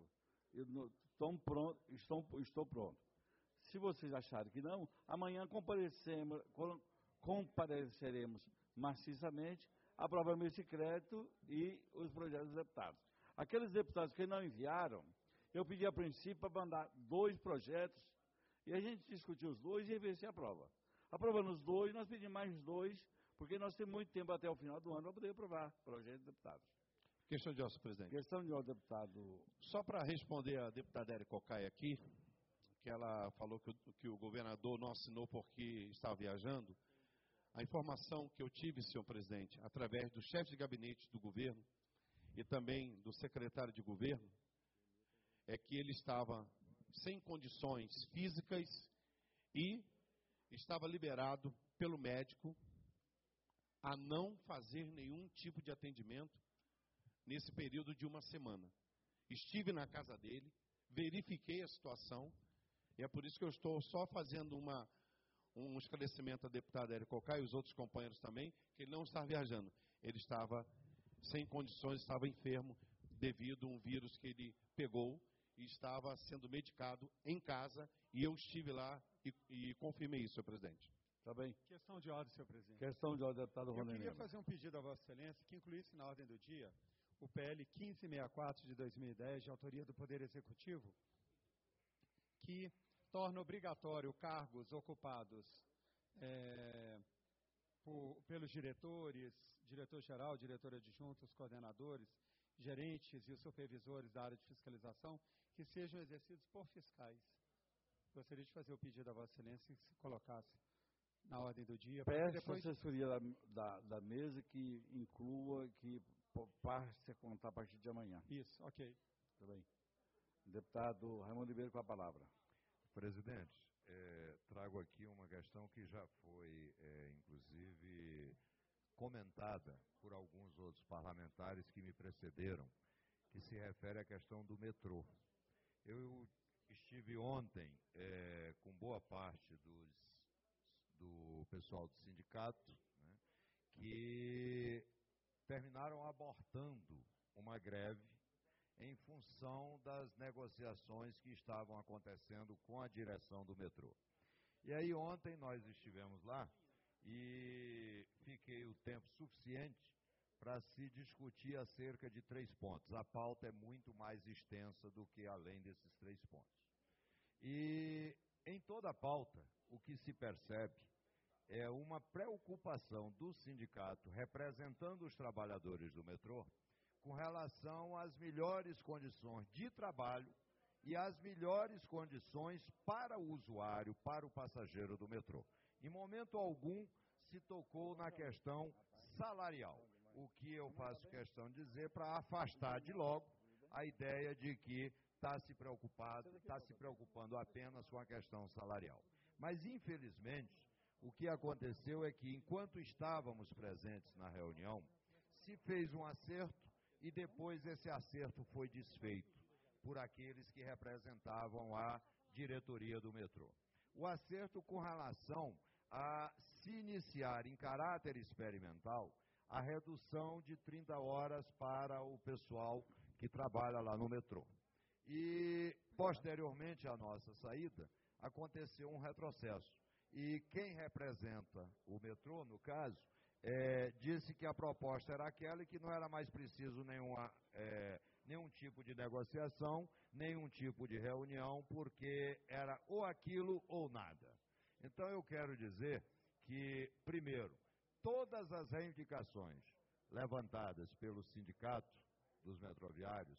estou pronto. Se vocês acharem que não, amanhã compareceremos maciçamente, aprovamos esse crédito e os projetos dos deputados. Aqueles deputados que não enviaram, eu pedi a princípio para mandar 2 projetos, e a gente discutiu os 2 e ver se aprova. Aprovando os 2, nós pedimos mais 2, porque nós temos muito tempo até o final do ano para poder aprovar projetos de deputados. Questão de ordem, presidente. Questão de ordem, deputado. Só para responder a deputada Érica Cocai aqui, que ela falou que o governador não assinou porque estava viajando. A informação que eu tive, senhor presidente, através do chefe de gabinete do governo e também do secretário de governo, é que ele estava sem condições físicas e estava liberado pelo médico a não fazer nenhum tipo de atendimento nesse período de 1 semana. Estive na casa dele, verifiquei a situação, e é por isso que eu estou só fazendo um esclarecimento à deputada Érica Cocai e os outros companheiros também, que ele não estava viajando. Ele estava sem condições, estava enfermo devido a um vírus que ele pegou e estava sendo medicado em casa, e eu estive lá e confirmei isso, senhor presidente. Está bem. Questão de ordem, senhor presidente. Questão de ordem, deputado Ronê. Eu queria fazer um pedido a Vossa Excelência que incluísse na ordem do dia o PL 1564 de 2010, de autoria do Poder Executivo, que torna obrigatório cargos ocupados pelos diretores, diretor-geral, diretor adjunto, os coordenadores, gerentes e os supervisores da área de fiscalização, que sejam exercidos por fiscais. Gostaria de fazer o pedido a Vossa Excelência que se colocasse na ordem do dia. Peço a assessoria da mesa que inclua, que passe a contar a partir de amanhã. Isso, ok. Tá bem. Deputado Raimundo Ribeiro com a palavra. Presidente, trago aqui uma questão que já foi, inclusive, comentada por alguns outros parlamentares que me precederam, que se refere à questão do metrô. Eu estive ontem com boa parte do pessoal do sindicato, né, que terminaram abortando uma greve em função das negociações que estavam acontecendo com a direção do metrô. E aí ontem nós estivemos lá e fiquei o tempo suficiente para se discutir acerca de 3 pontos. A pauta é muito mais extensa do que além desses 3 pontos. E em toda a pauta, o que se percebe é uma preocupação do sindicato, representando os trabalhadores do metrô, com relação às melhores condições de trabalho e às melhores condições para o usuário, para o passageiro do metrô. Em momento algum se tocou na questão salarial, o que eu faço questão de dizer para afastar de logo a ideia de que está se preocupando apenas com a questão salarial. Mas, infelizmente, o que aconteceu é que, enquanto estávamos presentes na reunião, se fez um acerto e depois esse acerto foi desfeito por aqueles que representavam a diretoria do metrô. O acerto com relação a se iniciar em caráter experimental a redução de 30 horas para o pessoal que trabalha lá no metrô. E, posteriormente à nossa saída, aconteceu um retrocesso. E quem representa o metrô, no caso, disse que a proposta era aquela e que não era mais preciso nenhum tipo de negociação, nenhum tipo de reunião, porque era ou aquilo ou nada. Então eu quero dizer que, primeiro, todas as reivindicações levantadas pelo sindicato dos metroviários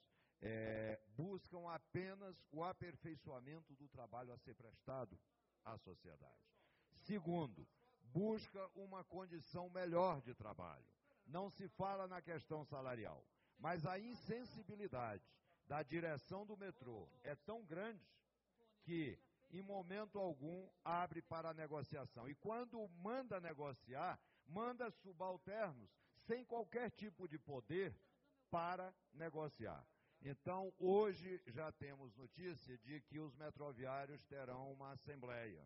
buscam apenas o aperfeiçoamento do trabalho a ser prestado à sociedade. Segundo, busca uma condição melhor de trabalho. Não se fala na questão salarial, mas a insensibilidade da direção do metrô é tão grande que, em momento algum, abre para a negociação. E quando manda negociar, manda subalternos sem qualquer tipo de poder para negociar. Então, hoje já temos notícia de que os metroviários terão uma assembleia.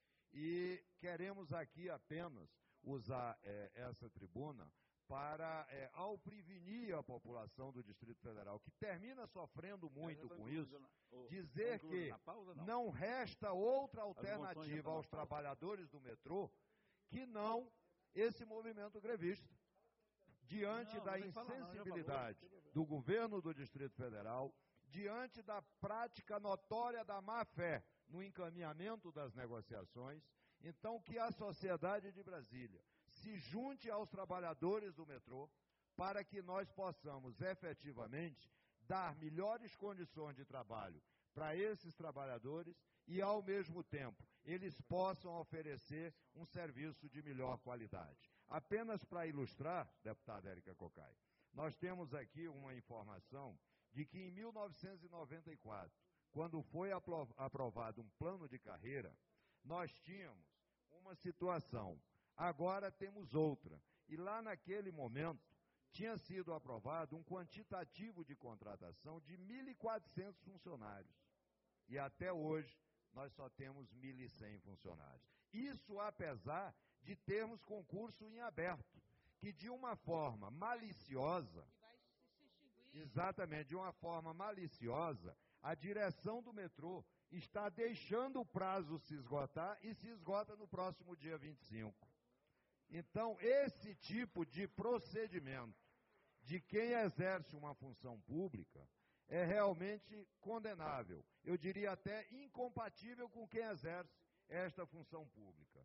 E queremos aqui apenas usar essa tribuna para, ao prevenir a população do Distrito Federal, que termina sofrendo muito com isso, dizer que não resta outra alternativa aos trabalhadores do metrô que não esse movimento grevista. Diante da insensibilidade do governo do Distrito Federal, diante da prática notória da má-fé no encaminhamento das negociações, então que a sociedade de Brasília se junte aos trabalhadores do metrô para que nós possamos efetivamente dar melhores condições de trabalho para esses trabalhadores e, ao mesmo tempo, eles possam oferecer um serviço de melhor qualidade. Apenas para ilustrar, deputada Érica Cocai, nós temos aqui uma informação de que em 1994, quando foi aprovado um plano de carreira, nós tínhamos uma situação, agora temos outra. E lá naquele momento, tinha sido aprovado um quantitativo de contratação de 1.400 funcionários. E até hoje, nós só temos 1.100 funcionários. Isso apesar de termos concurso em aberto, que de uma forma maliciosa, exatamente, de uma forma maliciosa, a direção do metrô está deixando o prazo se esgotar e se esgota no próximo dia 25. Então, esse tipo de procedimento de quem exerce uma função pública é realmente condenável. Eu diria até incompatível com quem exerce esta função pública.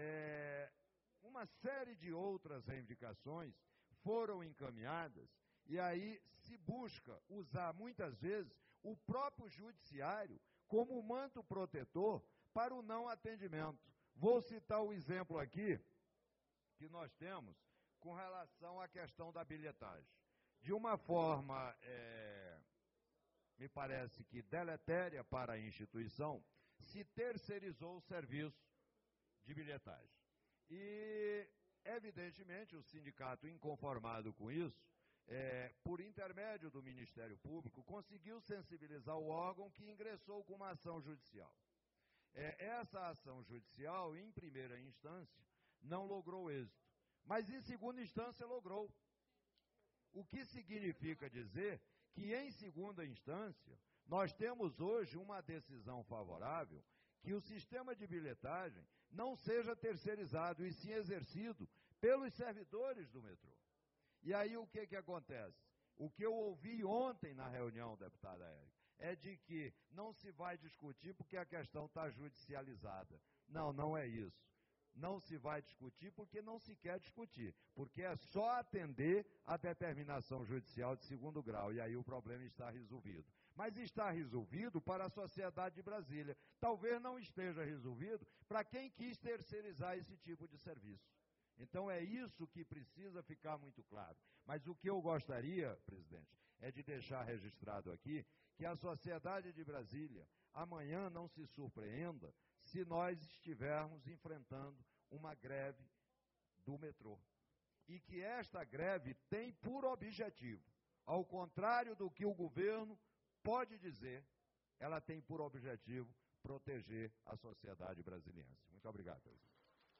Uma série de outras reivindicações foram encaminhadas e aí se busca usar muitas vezes o próprio judiciário como manto protetor para o não atendimento. Vou citar o exemplo aqui que nós temos com relação à questão da bilhetagem. De uma forma, me parece que deletéria para a instituição, se terceirizou o serviço de bilhetagem. E, evidentemente, o sindicato, inconformado com isso, por intermédio do Ministério Público, conseguiu sensibilizar o órgão que ingressou com uma ação judicial. Essa ação judicial, em primeira instância, não logrou êxito, mas em segunda instância logrou. O que significa dizer que, em segunda instância, nós temos hoje uma decisão favorável que o sistema de bilhetagem não seja terceirizado e sim exercido pelos servidores do metrô. E aí o que acontece? O que eu ouvi ontem na reunião, deputada Érica, é de que não se vai discutir porque a questão está judicializada. Não, não é isso. Não se vai discutir porque não se quer discutir, porque é só atender a determinação judicial de segundo grau, e aí o problema está resolvido. Mas está resolvido para a sociedade de Brasília. Talvez não esteja resolvido para quem quis terceirizar esse tipo de serviço. Então é isso que precisa ficar muito claro. Mas o que eu gostaria, presidente, é de deixar registrado aqui que a sociedade de Brasília amanhã não se surpreenda se nós estivermos enfrentando uma greve do metrô. E que esta greve tem por objetivo, ao contrário do que o governo pode dizer, ela tem por objetivo proteger a sociedade brasiliense. Muito obrigado, presidente.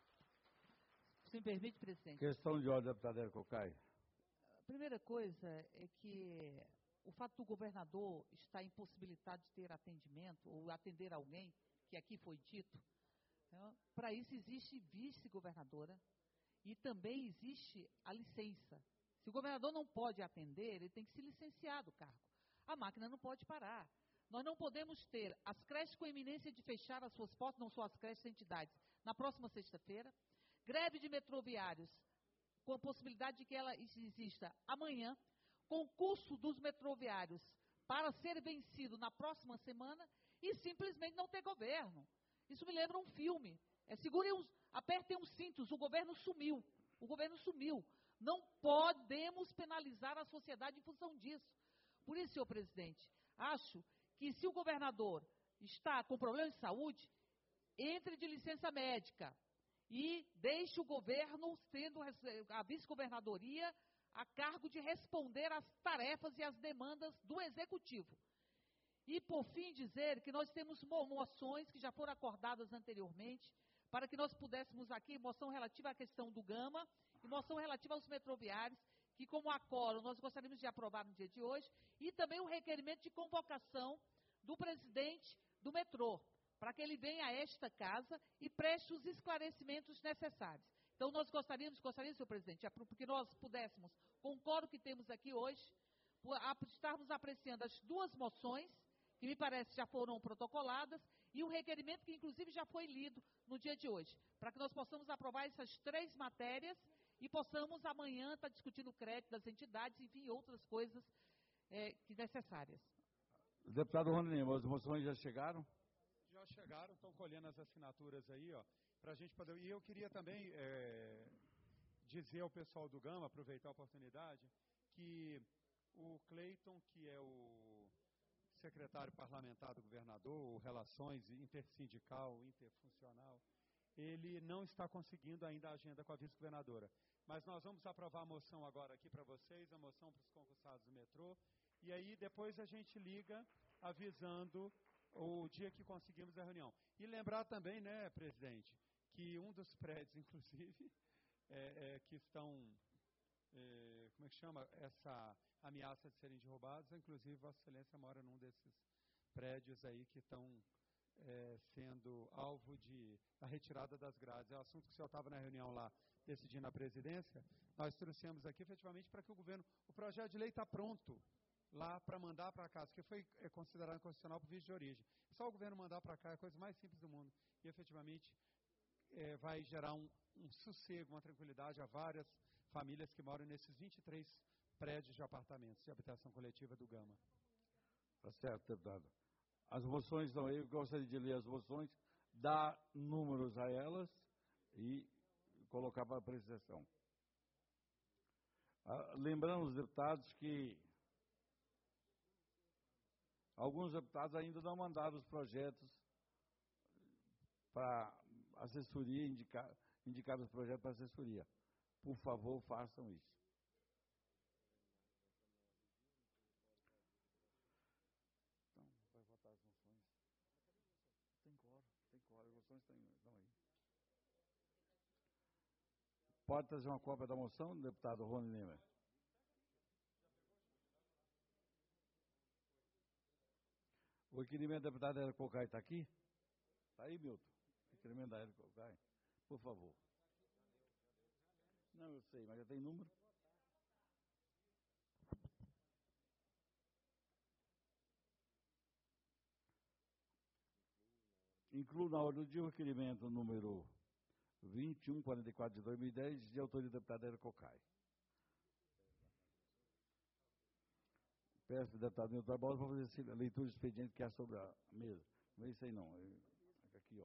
Se me permite, presidente. Questão de ordem, deputada Érica Cocai. A primeira coisa é que o fato do governador estar impossibilitado de ter atendimento ou atender alguém, que aqui foi dito, né, para isso existe vice-governadora e também existe a licença. Se o governador não pode atender, ele tem que se licenciar do cargo. A máquina não pode parar. Nós não podemos ter as creches com iminência de fechar as suas portas, não só as creches, entidades, na próxima sexta-feira. Greve de metroviários, com a possibilidade de que ela exista amanhã. Concurso dos metroviários para ser vencido na próxima semana e simplesmente não ter governo. Isso me lembra um filme. Apertem os cintos, o governo sumiu. O governo sumiu. Não podemos penalizar a sociedade em função disso. Por isso, senhor presidente, acho que se o governador está com problema de saúde, entre de licença médica e deixe o governo, sendo a vice-governadoria, a cargo de responder às tarefas e às demandas do executivo. E, por fim, dizer que nós temos moções que já foram acordadas anteriormente, para que nós pudéssemos aqui, moção relativa à questão do Gama e moção relativa aos metroviários, que como acordo nós gostaríamos de aprovar no dia de hoje, e também o requerimento de convocação do presidente do metrô, para que ele venha a esta casa e preste os esclarecimentos necessários. Então, nós gostaríamos, senhor presidente, porque nós pudéssemos, com o quórum que temos aqui hoje, estarmos apreciando as duas moções, que me parece já foram protocoladas, e o requerimento que, inclusive, já foi lido no dia de hoje, para que nós possamos aprovar essas 3 matérias e possamos, amanhã, estar discutindo o crédito das entidades, enfim, outras coisas necessárias. Deputado Rony Lima, as moções já chegaram? Já chegaram, estão colhendo as assinaturas aí, ó, para a gente poder... E eu queria também dizer ao pessoal do Gama, aproveitar a oportunidade, que o Cleiton, que é o secretário parlamentar do governador, o Relações Intersindical, Interfuncional, ele não está conseguindo ainda a agenda com a vice-governadora. Mas nós vamos aprovar a moção agora aqui para vocês, a moção para os concursados do metrô, e aí depois a gente liga avisando o dia que conseguimos a reunião. E lembrar também, né, presidente, que um dos prédios, inclusive, que estão, como é que chama, essa ameaça de serem derrubados, inclusive Vossa Excelência mora num desses prédios aí que estão sendo alvo da retirada das grades. É o assunto que o senhor estava na reunião lá, decidindo a presidência. Nós trouxemos aqui, efetivamente, para que o projeto de lei está pronto lá para mandar para casa, que foi considerado inconstitucional por vício de origem. Só o governo mandar para cá é a coisa mais simples do mundo. E, efetivamente, vai gerar um sossego, uma tranquilidade a várias famílias que moram nesses 23 prédios de apartamentos de habitação coletiva do Gama. Tá certo, deputado. As moções estão aí, eu gostaria de ler as moções, dar números a elas e colocar para apreciação. Lembrando os deputados que alguns deputados ainda não mandaram os projetos para assessoria, indicar os projetos para assessoria. Por favor, façam isso. Então, vai votar as moções. Tem quórum, as moções estão aí. Pode trazer uma cópia da moção, deputado Rony Lima? O requerimento da deputada Hélio Cocai está aqui? Está aí, Milton? O requerimento da Hélio Cocai? Por favor. Não, eu sei, mas já tem número? Incluo na ordem do dia o requerimento número 2144 de 2010, de autoria do deputado Hélio Cocai. Peço ao deputado Milton Barbosa para fazer a leitura do expediente que há sobre a mesa. Não é isso aí, não. É aqui, ó.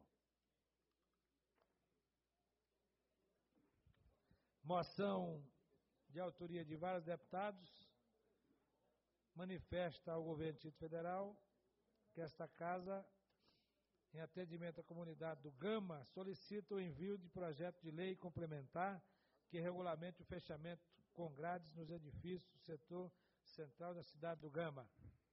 Moção de autoria de vários deputados manifesta ao governo do Distrito Federal que esta casa, em atendimento à comunidade do Gama, solicita o envio de projeto de lei complementar que regulamente o fechamento com grades nos edifícios do setor central da cidade do Gama.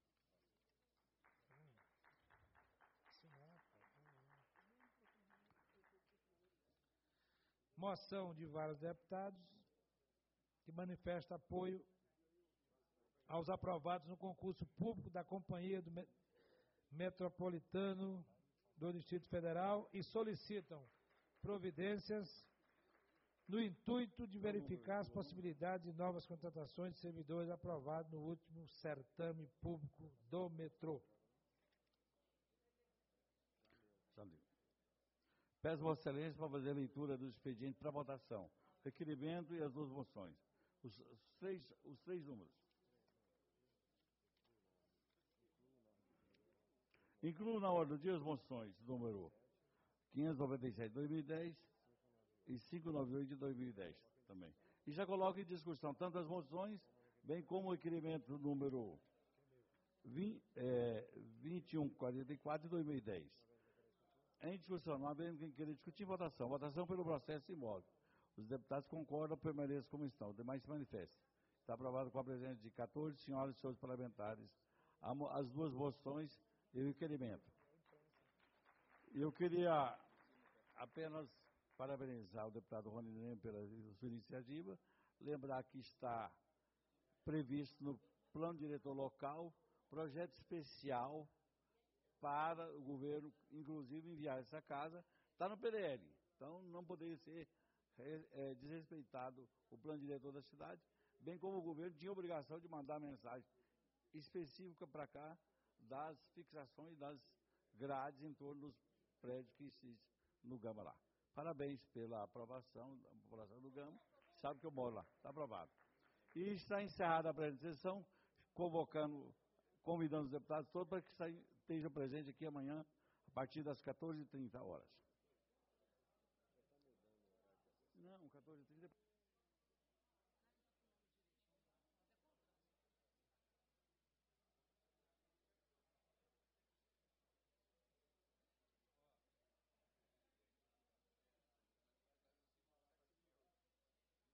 Moção de vários deputados que manifesta apoio aos aprovados no concurso público da Companhia do Metropolitano do Distrito Federal e solicitam providências no intuito de verificar as possibilidades de novas contratações de servidores aprovados no último certame público do metrô. Peço Vossa Excelência para fazer a leitura do expediente para votação. Requerimento e as duas moções. Os três números. Incluo na ordem do dia as moções número 597 de 2010 e 598 de 2010 também. E já coloco em discussão tanto as moções, bem como o requerimento número 2144 de 2010. Em discussão, não havendo quem queira discutir, votação. Votação pelo processo simbólico. Os deputados concordam, permaneçam como estão. Os demais se manifestem. Está aprovado com a presença de 14 senhoras e senhores parlamentares as duas moções e o requerimento. Eu queria apenas parabenizar o deputado Rony Lima pela sua iniciativa, lembrar que está previsto no plano diretor local projeto especial para o governo, inclusive, enviar essa casa. Está no PDL, então não poderia ser desrespeitado o plano diretor da cidade, bem como o governo tinha a obrigação de mandar mensagem específica para cá das fixações das grades em torno dos prédios que existem no Gama lá. Parabéns pela aprovação da população do Gama, sabe que eu moro lá, está aprovado. E está encerrada a presente sessão, convidando os deputados todos para que estejam presentes aqui amanhã, a partir das 14h30. Não, 14h30.